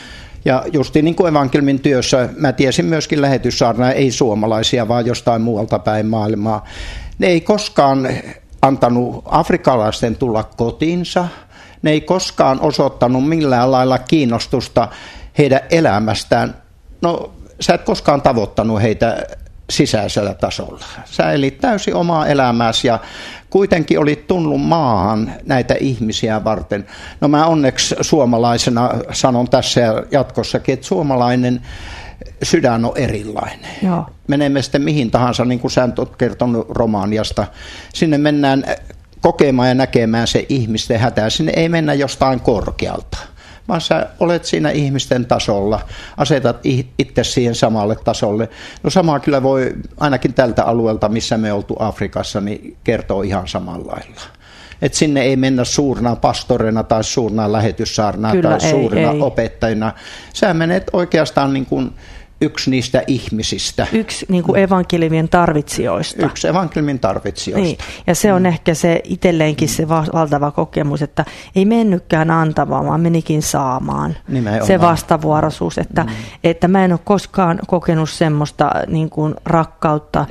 Ja justi niin kuin evankeliumin työssä, mä tiesin myöskin lähetyssaarnaa, ei suomalaisia, vaan jostain muualta päin maailmaa. Ne ei koskaan antanut afrikkalaisten tulla kotiinsa. Ne ei koskaan osoittanut millään lailla kiinnostusta heidän elämästään. No, sä et koskaan tavoittanut heitä sisäisellä tasolla. Sä elit täysin omaa elämääsi ja kuitenkin olit tullut maahan näitä ihmisiä varten. No mä onneksi suomalaisena sanon tässä ja jatkossakin, että suomalainen sydän on erilainen. Joo. Menemme sitten mihin tahansa, niin kuin sä olet kertonut Romaniasta. Sinne mennään kokemaan ja näkemään se ihmisten hätää. Sinne ei mennä jostain korkealta, vaan sä olet siinä ihmisten tasolla, asetat itse siihen samalle tasolle. No samaa kyllä voi ainakin tältä alueelta, missä me oltu Afrikassa, niin kertoo ihan samalla lailla. Että sinne ei mennä suurna pastorina tai suurna lähetyssaarna tai suurina opettajina. Sä menet oikeastaan niin kuin yksi niistä ihmisistä. Yksi niin kuin evankeliumin tarvitsijoista. Yksi evankeliumin tarvitsijoista. Niin. Ja se on ehkä se itselleenkin se valtava kokemus, että ei mennytkään antamaan, vaan menikin saamaan. Nimenomaan. Se vastavuoroisuus, että mä en ole koskaan kokenut semmoista niin kuin rakkautta,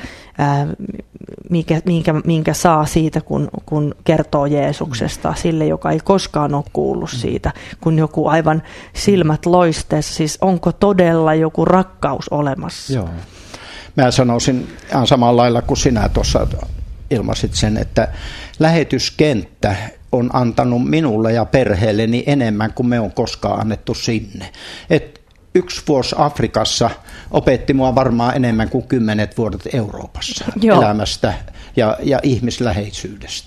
minkä saa siitä, kun kertoo Jeesuksesta sille, joka ei koskaan ole kuullut siitä, kun joku aivan silmät loisteessa, siis onko todella joku rakkaus olemassa? Joo. Mä sanoisin ihan samalla lailla kuin sinä tuossa ilmaisit sen, että lähetyskenttä on antanut minulle ja perheelleni enemmän kuin me on koskaan annettu sinne. Yksi vuosi Afrikassa opetti mua varmaan enemmän kuin 10 vuodet Euroopassa. Joo. Elämästä ja ihmisläheisyydestä.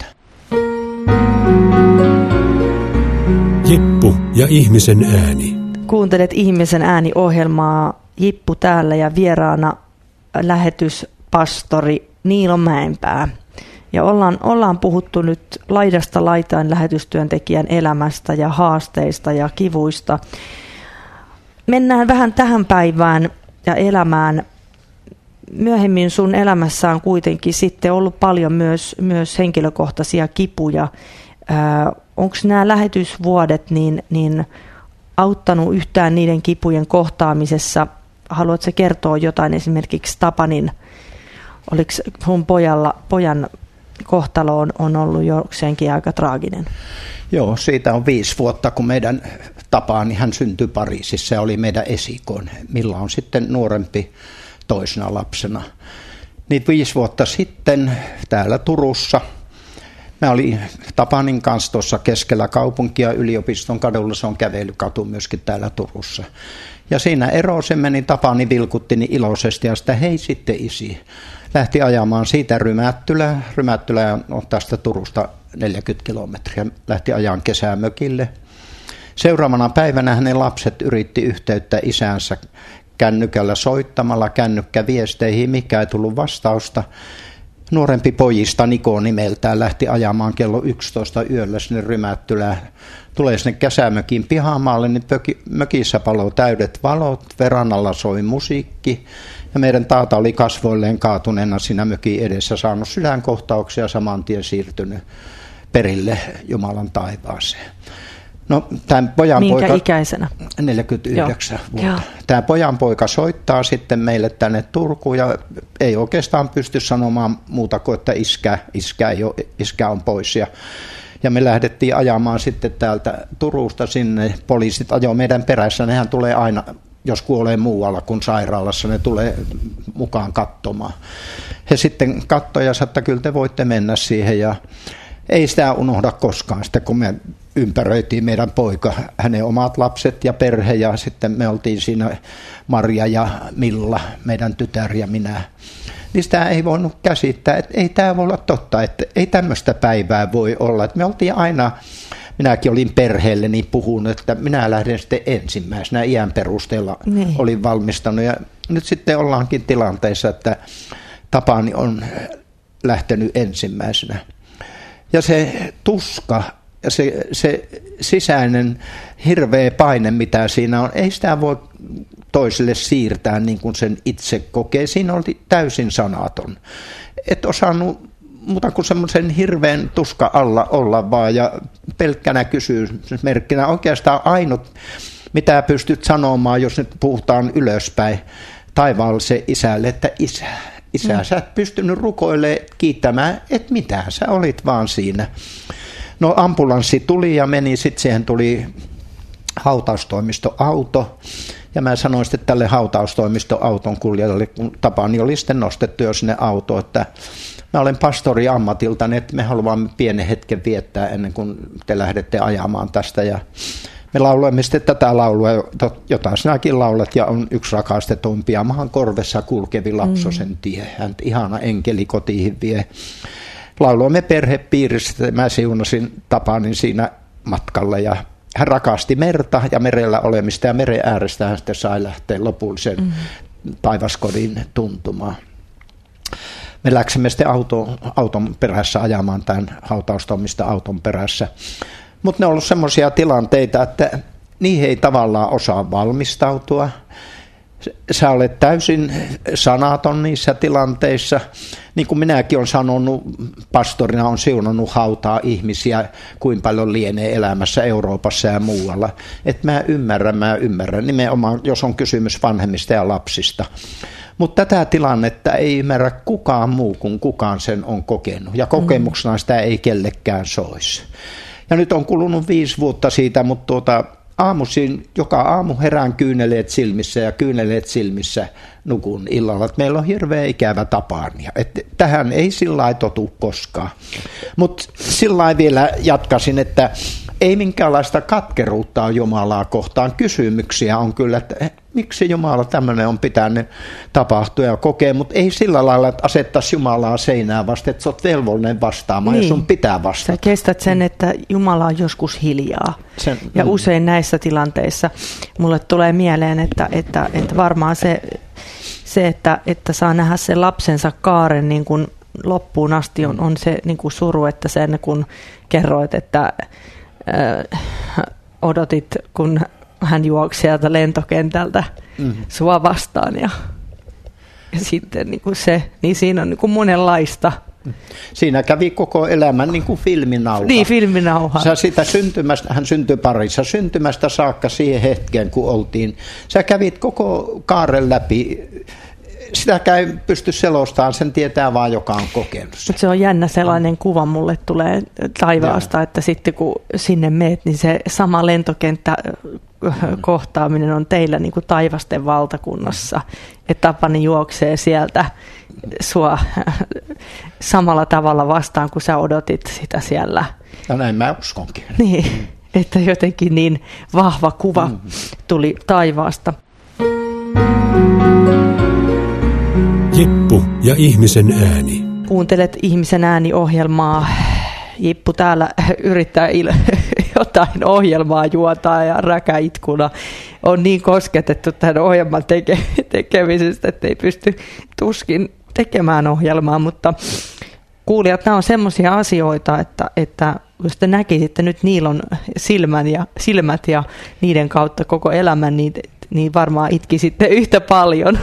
Jippu ja ihmisen ääni. Kuuntelet Ihmisen ääni-ohjelmaa. Jippu täällä ja vieraana lähetyspastori Niilo Mäenpää. Ja ollaan puhuttu nyt laidasta laitaan lähetystyöntekijän elämästä ja haasteista ja kivuista. Mennään vähän tähän päivään ja elämään. Myöhemmin sun elämässä on kuitenkin sitten ollut paljon myös henkilökohtaisia kipuja. Onko nämä lähetysvuodet niin auttanut yhtään niiden kipujen kohtaamisessa? Haluatko kertoa jotain esimerkiksi Tapanin? Oliko sun pojan kohtalo on ollut jokseenkin aika traaginen? Joo, siitä on 5 vuotta, kun meidän Tapani, hän syntyi Pariisissa ja oli meidän esikoin. Milla on sitten nuorempi toisena lapsena. Niin 5 vuotta sitten täällä Turussa, mä olin Tapanin kanssa tuossa keskellä kaupunkia Yliopiston kadulla, se on kävelykatu myöskin täällä Turussa. Ja siinä se meni, Tapani vilkutti niin iloisesti ja sitä hei sitten isi. Lähti ajamaan siitä Rymättylään. Rymättylä on tästä Turusta 40 kilometriä. Lähti ajan kesämökille. Seuraavana päivänä hänen lapset yritti yhteyttä isänsä kännykällä soittamalla kännykkäviesteihin, mikä ei tullut vastausta. nuorempi pojista, Niko nimeltään, lähti ajamaan kello 11 yöllä sinne Rymättylään. Tulee sinne kesämökin pihamaalle, niin mökissä paloi täydet valot, verannalla soi musiikki. Ja meidän taata oli kasvoilleen kaatuneena siinä mökin edessä, saanut sydänkohtauksia ja saman tien siirtynyt perille Jumalan taivaaseen. No, tämän pojan minkä ikäisenä? 49 vuotta. Tämä pojan poika soittaa sitten meille tänne Turkuun ja ei oikeastaan pysty sanomaan muuta kuin, että iskä on pois. Ja me lähdettiin ajamaan sitten täältä Turusta sinne. Poliisit ajoi meidän perässä. Nehän tulee aina, jos kuolee muualla kuin sairaalassa, ne tulee mukaan katsomaan. He sitten katsoi ja sanoi, että kyllä te voitte mennä siihen. Ja ei sitä unohda koskaan, sitten kun me ympäröitiin meidän poika, hänen omat lapset ja perhe, ja sitten me oltiin siinä Maria ja Milla, meidän tytär ja minä. Niin sitä ei voinut käsittää, että ei tämä voi olla totta, että ei tämmöistä päivää voi olla. Että me oltiin aina, minäkin olin perheelleni puhunut, että minä lähden sitten ensimmäisenä iän perusteella olin valmistanut. Ja nyt sitten ollaankin tilanteessa, että Tapani on lähtenyt ensimmäisenä. Ja se tuska ja se sisäinen hirveä paine, mitä siinä on, ei sitä voi toiselle siirtää niin kuin sen itse kokee. Siinä oli täysin sanaton. Et osannut muuta kuin semmoisen hirveän tuska alla olla vaan ja pelkkänä kysymysmerkkinä. Oikeastaan ainut, mitä pystyt sanomaan, jos nyt puhutaan ylöspäin taivaalliselle isälle, että Isä, sä et pystynyt rukoilemaan, kiittämään, että mitä, sä olit vaan siinä. No ambulanssi tuli ja meni, sitten siihen tuli hautaustoimistoauto. Ja mä sanoin sitten tälle hautaustoimistoauton kuljettajalle, kun Tapani oli sitten nostettu jo sinne autoon, että mä olen pastori ammatiltani, että me haluamme pienen hetken viettää ennen kuin te lähdette ajamaan tästä. Ja me lauloimme sitten tätä laulua, jota sinäkin laulat, ja on yksi rakastetumpia. Mahan korvessa kulkevi lapsosen tie. Hän ihana enkeli kotiin vie. Lauloimme perhepiirissä, mä siunasin Tapanin siinä matkalla, ja hän rakasti merta ja merellä olemista, ja meren äärestä hän sitten sai lähteä lopullisen taivaskodin tuntumaan. Me läksimme sitten auton perässä ajamaan tämän hautaustoimista auton perässä. Mutta ne on ollut semmoisia tilanteita, että niihin ei tavallaan osaa valmistautua. Sä olet täysin sanaton niissä tilanteissa. Niin kuin minäkin olen sanonut, pastorina on siunannut hautaa ihmisiä, kuinka paljon lienee elämässä Euroopassa ja muualla. Että mä ymmärrän, nimenomaan jos on kysymys vanhemmista ja lapsista. Mutta tätä tilannetta ei ymmärrä kukaan muu kuin kukaan sen on kokenut. Ja kokemuksena sitä ei kellekään soisi. Ja nyt on kulunut 5 vuotta siitä, mutta aamuisin, joka aamu herään kyyneleet silmissä ja kyyneleet silmissä nukun illalla. Että meillä on hirveä ikävä Tapania. Että tähän ei sillä lailla totu koskaan. Mutta sillä lailla vielä jatkasin, että ei minkäänlaista katkeruutta on Jumalaa kohtaan. Kysymyksiä on kyllä, että miksi Jumala tämmöinen on pitänyt tapahtua ja kokea, mutta ei sillä lailla, että asettaisi Jumalaa seinään vasta, että sä oot velvollinen vastaamaan ja sun pitää vastata. Sä kestät sen, että Jumala on joskus hiljaa. Ja usein näissä tilanteissa mulle tulee mieleen, että varmaan se että saa nähdä sen lapsensa kaaren niin kuin loppuun asti on se niin kuin suru, että sen kun kerroit, että odotit, kun hän juoksi sieltä lentokentältä sua vastaan ja sitten niin kuin niin siinä on niin kuin monenlaista. Siinä kävi koko elämän niin kuin filminauha. Niin, filminauha. Hän syntyi Parissa syntymästä saakka siihen hetkeen, kun oltiin. Sä kävit koko kaaren läpi. Sitäkään pysty selostamaan, sen tietää vaan, joka on kokenut. Mutta se on jännä sellainen kuva mulle tulee taivaasta, että sitten kun sinne meet, niin se sama lentokenttä kohtaaminen on teillä niin kuin taivasten valtakunnassa. Että Tapani juoksee sieltä sua samalla tavalla vastaan, kun sä odotit sitä siellä. Ja näin mä uskonkin. Niin, että jotenkin niin vahva kuva tuli taivaasta. Jippu ja ihmisen ääni. Kuuntelet Ihmisen ääni-ohjelmaa. Jippu täällä yrittää jotain ohjelmaa juotaa ja räkäitkuna on niin kosketettu tämän ohjelman tekemisestä, että ei pysty tuskin tekemään ohjelmaa, mutta kuulijat, nämä on semmoisia asioita, että jos te näkisitte nyt Niilon silmät ja niiden kautta koko elämän, niin varmaan itkisitte yhtä paljon.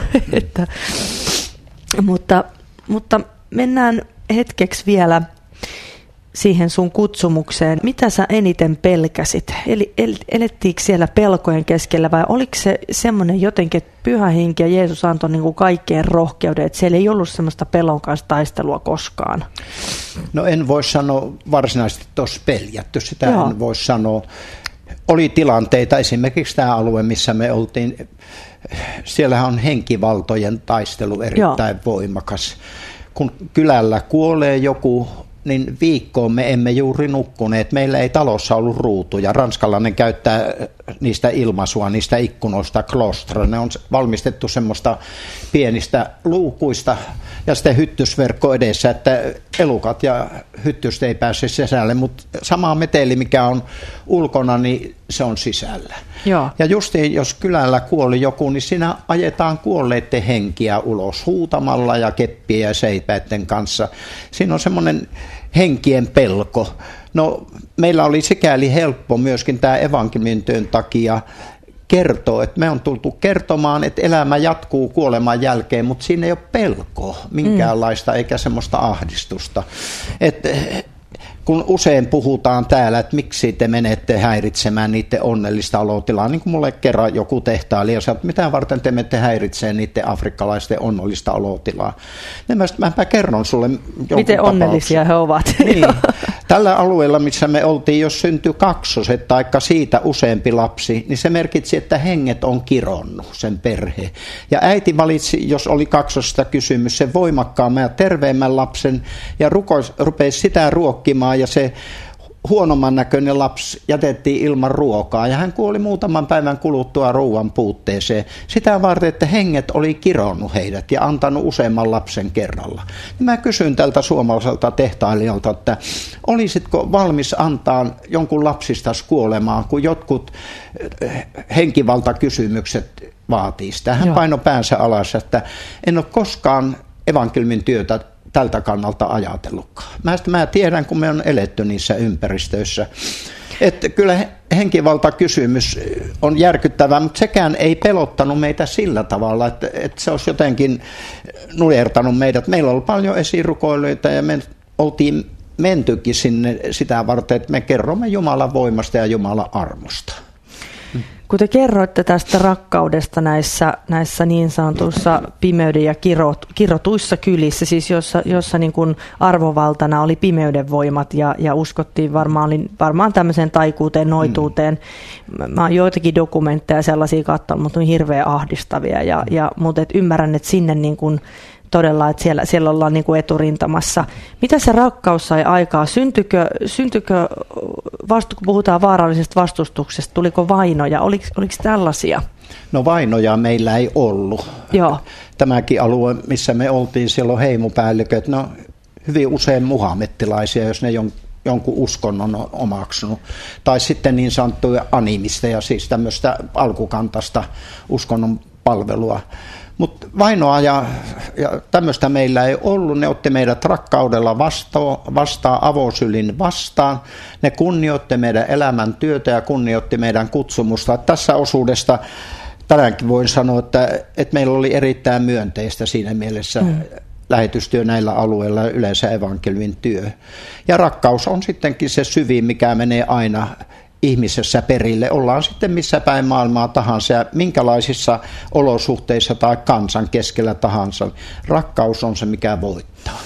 Mutta mennään hetkeksi vielä siihen sun kutsumukseen. Mitä sä eniten pelkäsit? Eli elettiinkö siellä pelkojen keskellä vai oliko se semmoinen jotenkin, että Pyhä Henki ja Jeesus antoi niin kuin kaikkeen rohkeuden, että siellä ei ollut semmoista pelon kanssa taistelua koskaan? No en voi sanoa varsinaisesti tuossa peljätty, sitä en voi sanoa. Oli tilanteita, esimerkiksi tämä alue, missä me oltiin, siellähän on henkivaltojen taistelu erittäin voimakas. Kun kylällä kuolee joku, niin viikkoon me emme juuri nukkuneet. Meillä ei talossa ollut ruutuja. Ranskalainen käyttää niistä ilmaisua, niistä ikkunoista klostra. Ne on valmistettu semmoista pienistä luukuista ja sitten hyttysverkko edessä, että elukat ja hyttyst ei pääse sisälle, mutta sama meteli, mikä on ulkona, niin se on sisällä. Joo. Ja justiin, jos kylällä kuoli joku, niin siinä ajetaan kuolleiden henkiä ulos huutamalla ja keppien ja seipäiden kanssa. Siinä on semmoinen henkien pelko. No, meillä oli sikäli helppo myöskin tämä evankeliumin työn takia kertoo, että me on tultu kertomaan, että elämä jatkuu kuoleman jälkeen, mutta siinä ei ole pelkoa minkäänlaista eikä semmoista ahdistusta. Kun usein puhutaan täällä, että miksi te menette häiritsemään niiden onnellista olotilaa, niin kuin mulle kerran joku tehtailija sanoi, että mitä varten te menette häiritsemään niiden afrikkalaisten onnellista olotilaa. Niin mäpä kerron sulle jonkun miten onnellisia he ovat. Niin. Tällä alueella, missä me oltiin, jos syntyi kaksoset tai siitä useampi lapsi, niin se merkitsi, että henget on kironnut sen perheen. Ja äiti valitsi, jos oli kaksosesta kysymys, sen voimakkaamman ja terveemmän lapsen ja rupesi sitä ruokkimaan ja se huonomman näköinen lapsi jätettiin ilman ruokaa ja hän kuoli muutaman päivän kuluttua ruoan puutteeseen. Sitä varten, että henget oli kironnut heidät ja antanut useamman lapsen kerralla. Ja mä kysyn tältä suomalaiselta tehtailijalta, että olisitko valmis antaa jonkun lapsistas kuolemaan, kun jotkut henkivaltakysymykset vaatii sitä. Hän painoi päänsä alas, että en ole koskaan evankeliumin työtä tältä kannalta ajatellutkaan. Mä tiedän, kun me on eletty niissä ympäristöissä. Että kyllä henkivaltakysymys on järkyttävä, mutta sekään ei pelottanut meitä sillä tavalla, että se olisi jotenkin nujertanut meidät. Meillä on ollut paljon esirukoilijoita ja me oltiin mentykin sinne sitä varten, että me kerromme Jumalan voimasta ja Jumalan armosta. Kun te kerroitte tästä rakkaudesta näissä niin sanotuissa pimeyden ja kirotuissa kylissä, siis jossa niin kuin arvovaltana oli pimeyden voimat ja uskottiin varmaan tämmöiseen taikuuteen, noituuteen. Mä oon joitakin dokumentteja sellaisia katsonut, mutta on hirveän ahdistavia. Mutta ymmärrän, että sinne niin kuin todella, että siellä ollaan niin kuin eturintamassa. Mitä se rakkaus sai aikaa? Syntyykö kun puhutaan vaarallisesta vastustuksesta, tuliko vainoja? Oliko tällaisia? No vainoja meillä ei ollut. Joo. Tämäkin alue, missä me oltiin, siellä on heimopäälliköt, no hyvin usein muhammettilaisia, jos ne jonkun uskonnon on omaksunut. Tai sitten niin sanottuja animisteja, siis tämmöistä alkukantaista uskonnon palvelua. Mutta vainoa ja tämmöistä meillä ei ollut. Ne otti meidät rakkaudella vastaan, avosylin vastaan. Ne kunnioitti meidän elämäntyötä ja kunnioitti meidän kutsumusta. Tässä osuudesta tänäänkin voin sanoa, että meillä oli erittäin myönteistä siinä mielessä lähetystyö näillä alueilla ja yleensä evankeliumin työ. Ja rakkaus on sittenkin se syvin, mikä menee aina ihmisessä perille, ollaan sitten missä päin maailmaa tahansa ja minkälaisissa olosuhteissa tai kansan keskellä tahansa. Rakkaus on se, mikä voittaa.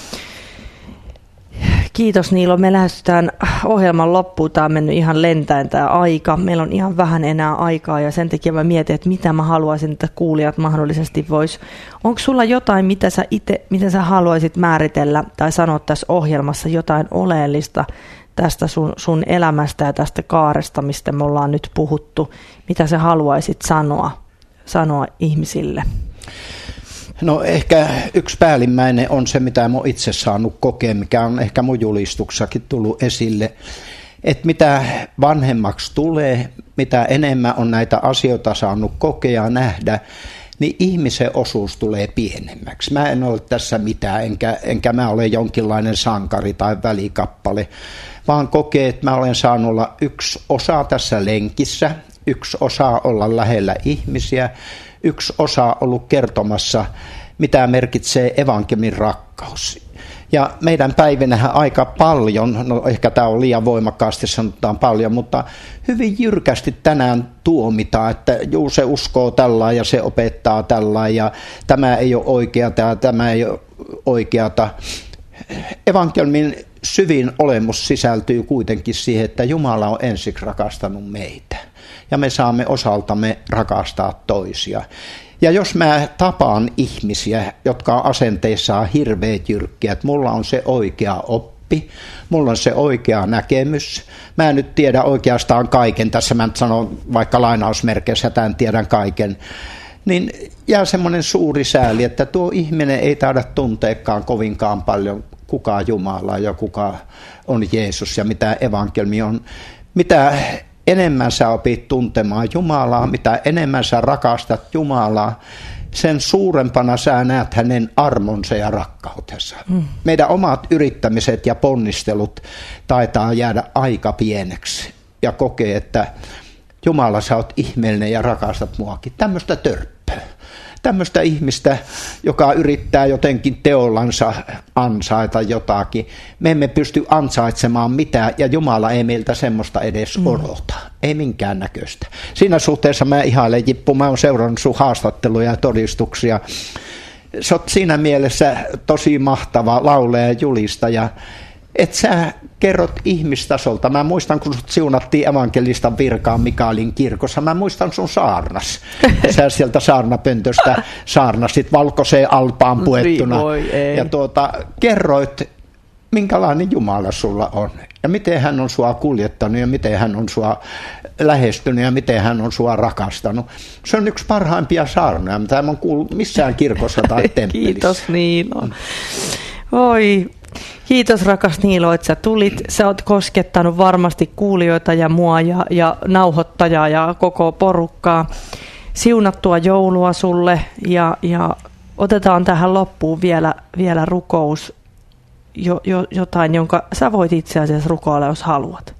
Kiitos Niilo. Me lähestytään ohjelman loppuun. Tämä on mennyt ihan lentäen tämä aika. Meillä on ihan vähän enää aikaa ja sen takia mä mietin, että mitä mä haluaisin, että kuulijat mahdollisesti vois. Onko sulla jotain, mitä sä haluaisit määritellä tai sanoa tässä ohjelmassa jotain oleellista tästä sun elämästä ja tästä kaaresta, mistä me ollaan nyt puhuttu? Mitä sä haluaisit sanoa ihmisille? No ehkä yksi päällimmäinen on se, mitä mä oon itse saanut kokea, mikä on ehkä mun julistuksessakin tullut esille, että mitä vanhemmaksi tulee, mitä enemmän on näitä asioita saanut kokea ja nähdä, niin ihmisen osuus tulee pienemmäksi. Mä en ole tässä mitään, enkä mä ole jonkinlainen sankari tai välikappale, vaan kokee, että mä olen saanut olla yksi osa tässä lenkissä, yksi osa olla lähellä ihmisiä, yksi osa ollut kertomassa, mitä merkitsee evankeliumin rakkaus. Ja meidän päivinähän aika paljon, no ehkä tämä on liian voimakkaasti sanotaan paljon, mutta hyvin jyrkästi tänään tuomitaan, että juu se uskoo tällä ja se opettaa tällä ja tämä ei ole oikeata ja tämä ei ole oikeata. Evankeliumin syvin olemus sisältyy kuitenkin siihen, että Jumala on ensiksi rakastanut meitä ja me saamme osaltamme rakastaa toisia. Ja jos mä tapaan ihmisiä, jotka on asenteissaan hirveän jyrkkiä, että mulla on se oikea oppi, mulla on se oikea näkemys, mä en nyt tiedä oikeastaan kaiken, tässä mä nyt sanon vaikka lainausmerkeissä, tämän tiedän kaiken, niin jää semmoinen suuri sääli, että tuo ihminen ei taida tunteekaan kovinkaan paljon kuka Jumala ja kuka on Jeesus ja mitä evankeliumi on, mitä enemmän sä opit tuntemaan Jumalaa, mitä enemmän sä rakastat Jumalaa, sen suurempana sä näet hänen armonsa ja rakkautensa. Meidän omat yrittämiset ja ponnistelut taitaa jäädä aika pieneksi ja kokee, että Jumala, sä oot ihmeellinen ja rakastat muakin. Tämmöistä törppöä. Tämmöistä ihmistä, joka yrittää jotenkin teollansa ansaita jotakin. Me emme pysty ansaitsemaan mitään ja Jumala ei meiltä semmoista edes odota. Ei minkään näköistä. Siinä suhteessa mä ihailen, Jippu, mä oon seurannut sun haastatteluja ja todistuksia. Sä oot siinä mielessä tosi mahtava laulaja ja julistaja. Että sä kerrot ihmistasolta. Mä muistan, kun sut siunattiin evankelistan virkaan Mikaelin kirkossa. Mä muistan sun saarnas. Sä sieltä saarnapöntöstä saarnasit valkoiseen alpaan puettuna. Ja kerroit, minkälainen Jumala sulla on. Ja miten hän on sua kuljettanut ja miten hän on sua lähestynyt ja miten hän on sua rakastanut. Se on yksi parhaimpia saarnoja, mitä en ole kuullut missään kirkossa tai temppelissä. Kiitos Niilo. Oi. Kiitos rakas Niilo, että sä tulit. Sä oot koskettanut varmasti kuulijoita ja mua ja nauhoittajaa ja koko porukkaa. Siunattua joulua sulle ja otetaan tähän loppuun vielä rukous, jotain, jonka sä voit itse asiassa rukoilla, jos haluat.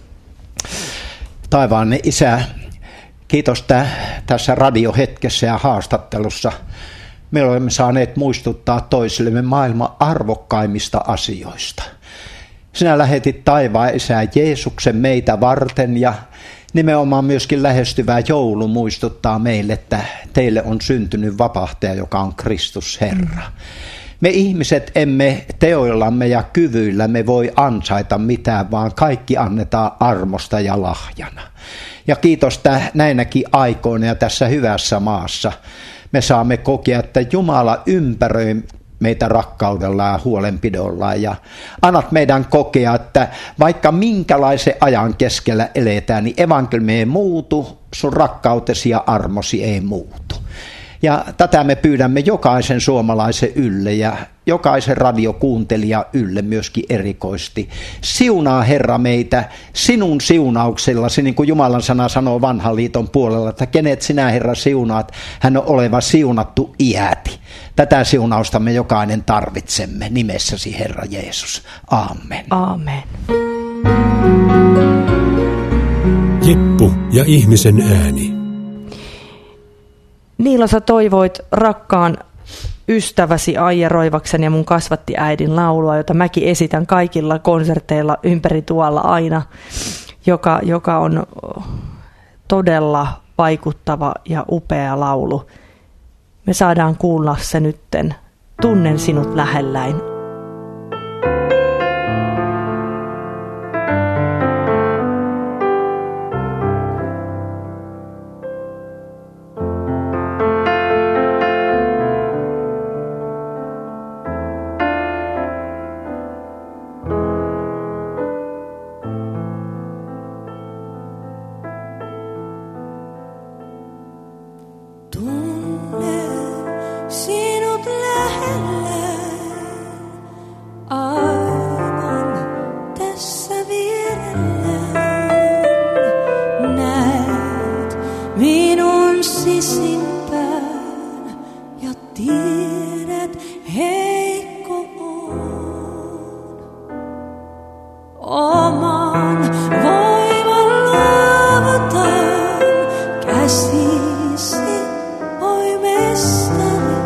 Taivaanne Isä, kiitos tässä radiohetkessä ja haastattelussa. Me olemme saaneet muistuttaa toisillemme maailman arvokkaimmista asioista. Sinä lähetit taivaan Isä Jeesuksen meitä varten ja nimenomaan myöskin lähestyvä joulu muistuttaa meille, että teille on syntynyt vapahtaja, joka on Kristus Herra. Me ihmiset emme teoillamme ja kyvyillämme voi ansaita mitään, vaan kaikki annetaan armosta ja lahjana. Ja kiitos näinäkin aikoina ja tässä hyvässä maassa. Me saamme kokea, että Jumala ympäröi meitä rakkaudella ja huolenpidollaan ja annat meidän kokea, että vaikka minkälaisen ajan keskellä eletään, niin evankeliumi ei muutu, sun rakkautesi ja armosi ei muutu. Ja tätä me pyydämme jokaisen suomalaisen ylle ja jokaisen radiokuuntelijan ylle myöskin erikoisesti. Siunaa Herra meitä sinun siunauksellasi, niin kuin Jumalan sana sanoo vanhan liiton puolella, että kenet sinä Herra siunaat, hän on oleva siunattu iäti. Tätä siunausta me jokainen tarvitsemme nimessäsi Herra Jeesus. Aamen. Aamen. Jippu ja ihmisen ääni. Niilo, sä toivoit rakkaan ystäväsi Aija Roivaksen ja mun kasvattiäidin laulua, jota mäkin esitän kaikilla konserteilla ympäri tuolla aina, joka on todella vaikuttava ja upea laulu. Me saadaan kuulla se nytten. Tunnen sinut lähelläin. Minun sisimpään tiedät, heikko on. Oman voiman luovutan käsisi, oi mestari.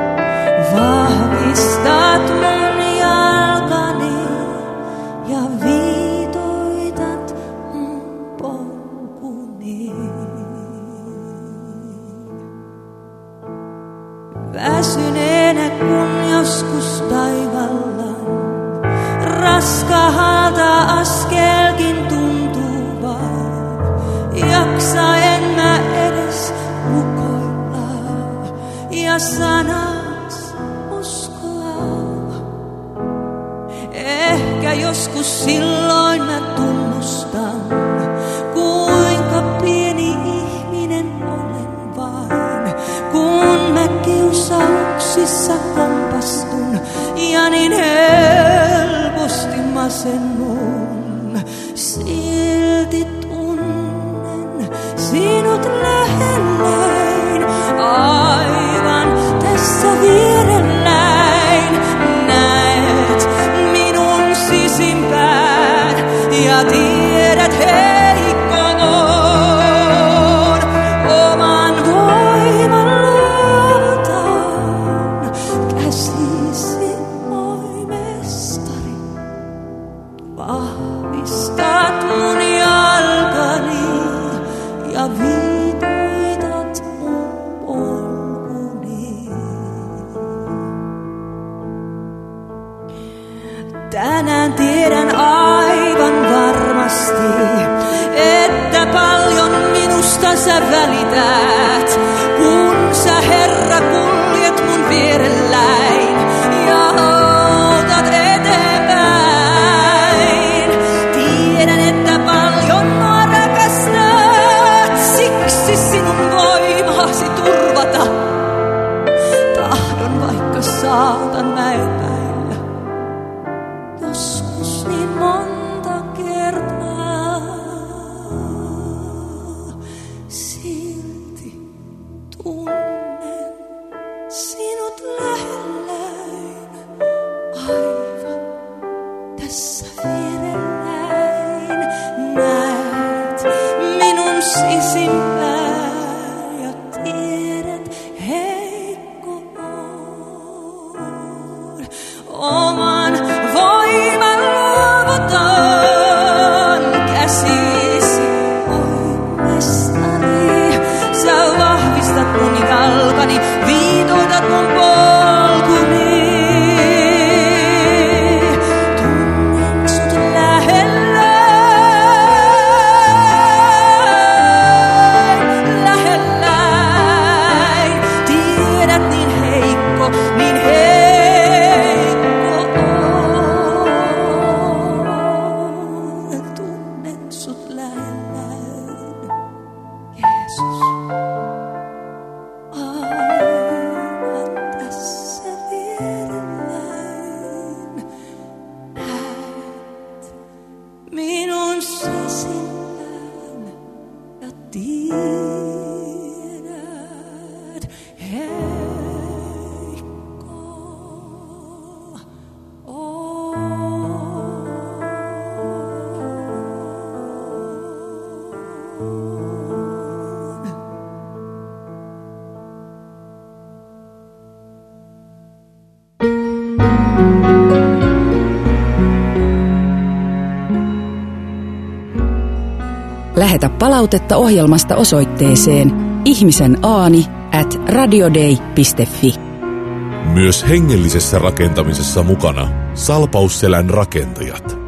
Vahvistat mun jalkani ja viitoitat mun polkuni. Väsyneenä kun joskus taivallan, raskaalta askelkin tuntuu vaan. Jaksaen mä edes rukoilla ja sanas uskoa. Ehkä joskus silloin mä tunnustan, kuinka pieni ihminen olen vaan. Kun mä kiusauksissa kompastun ja niin helposti masennun, silti tunnen sinut lähelläin, aivan tässä vierelläin. Näet minun sisimpään ja tiedät, heikko on. Oman voiman luovutan käsisi, oi mestari. Vahvistat mun jalkani ja viitoitat mun polkuni. Tänään tiedän aivan varmasti, että paljon minusta sä välität, kun sä Herra kuljet mun vierelläin ja autat eteenpäin. Tiedän, että paljon mua rakastat, siksi sinun voimasi turvata. Tahdon vaikka saatan mä epäillä, joskus niin monta kertaa, silti tunnen sinut lähelläin, aivan tässä vierelläin. Näet minun sisimpään ja tiedät, heikko on. Oman voiman luovutan käsisi, oi mestari. Sä vahvistat mun jalkani, viitoitat mun polkuni. Tunnen sut lähelläin, lähelläin. Tiedät, niin heikko on. Tunnen sut lähelläin, Jeesus. Aivan tässä vierelläin. Näet minun sisimpään ja tiedät, heikko on. Lähetä palautetta ohjelmasta osoitteeseen ihmisenaani@radiodei.fi. Myös hengellisessä rakentamisessa mukana Salpausselän rakentajat.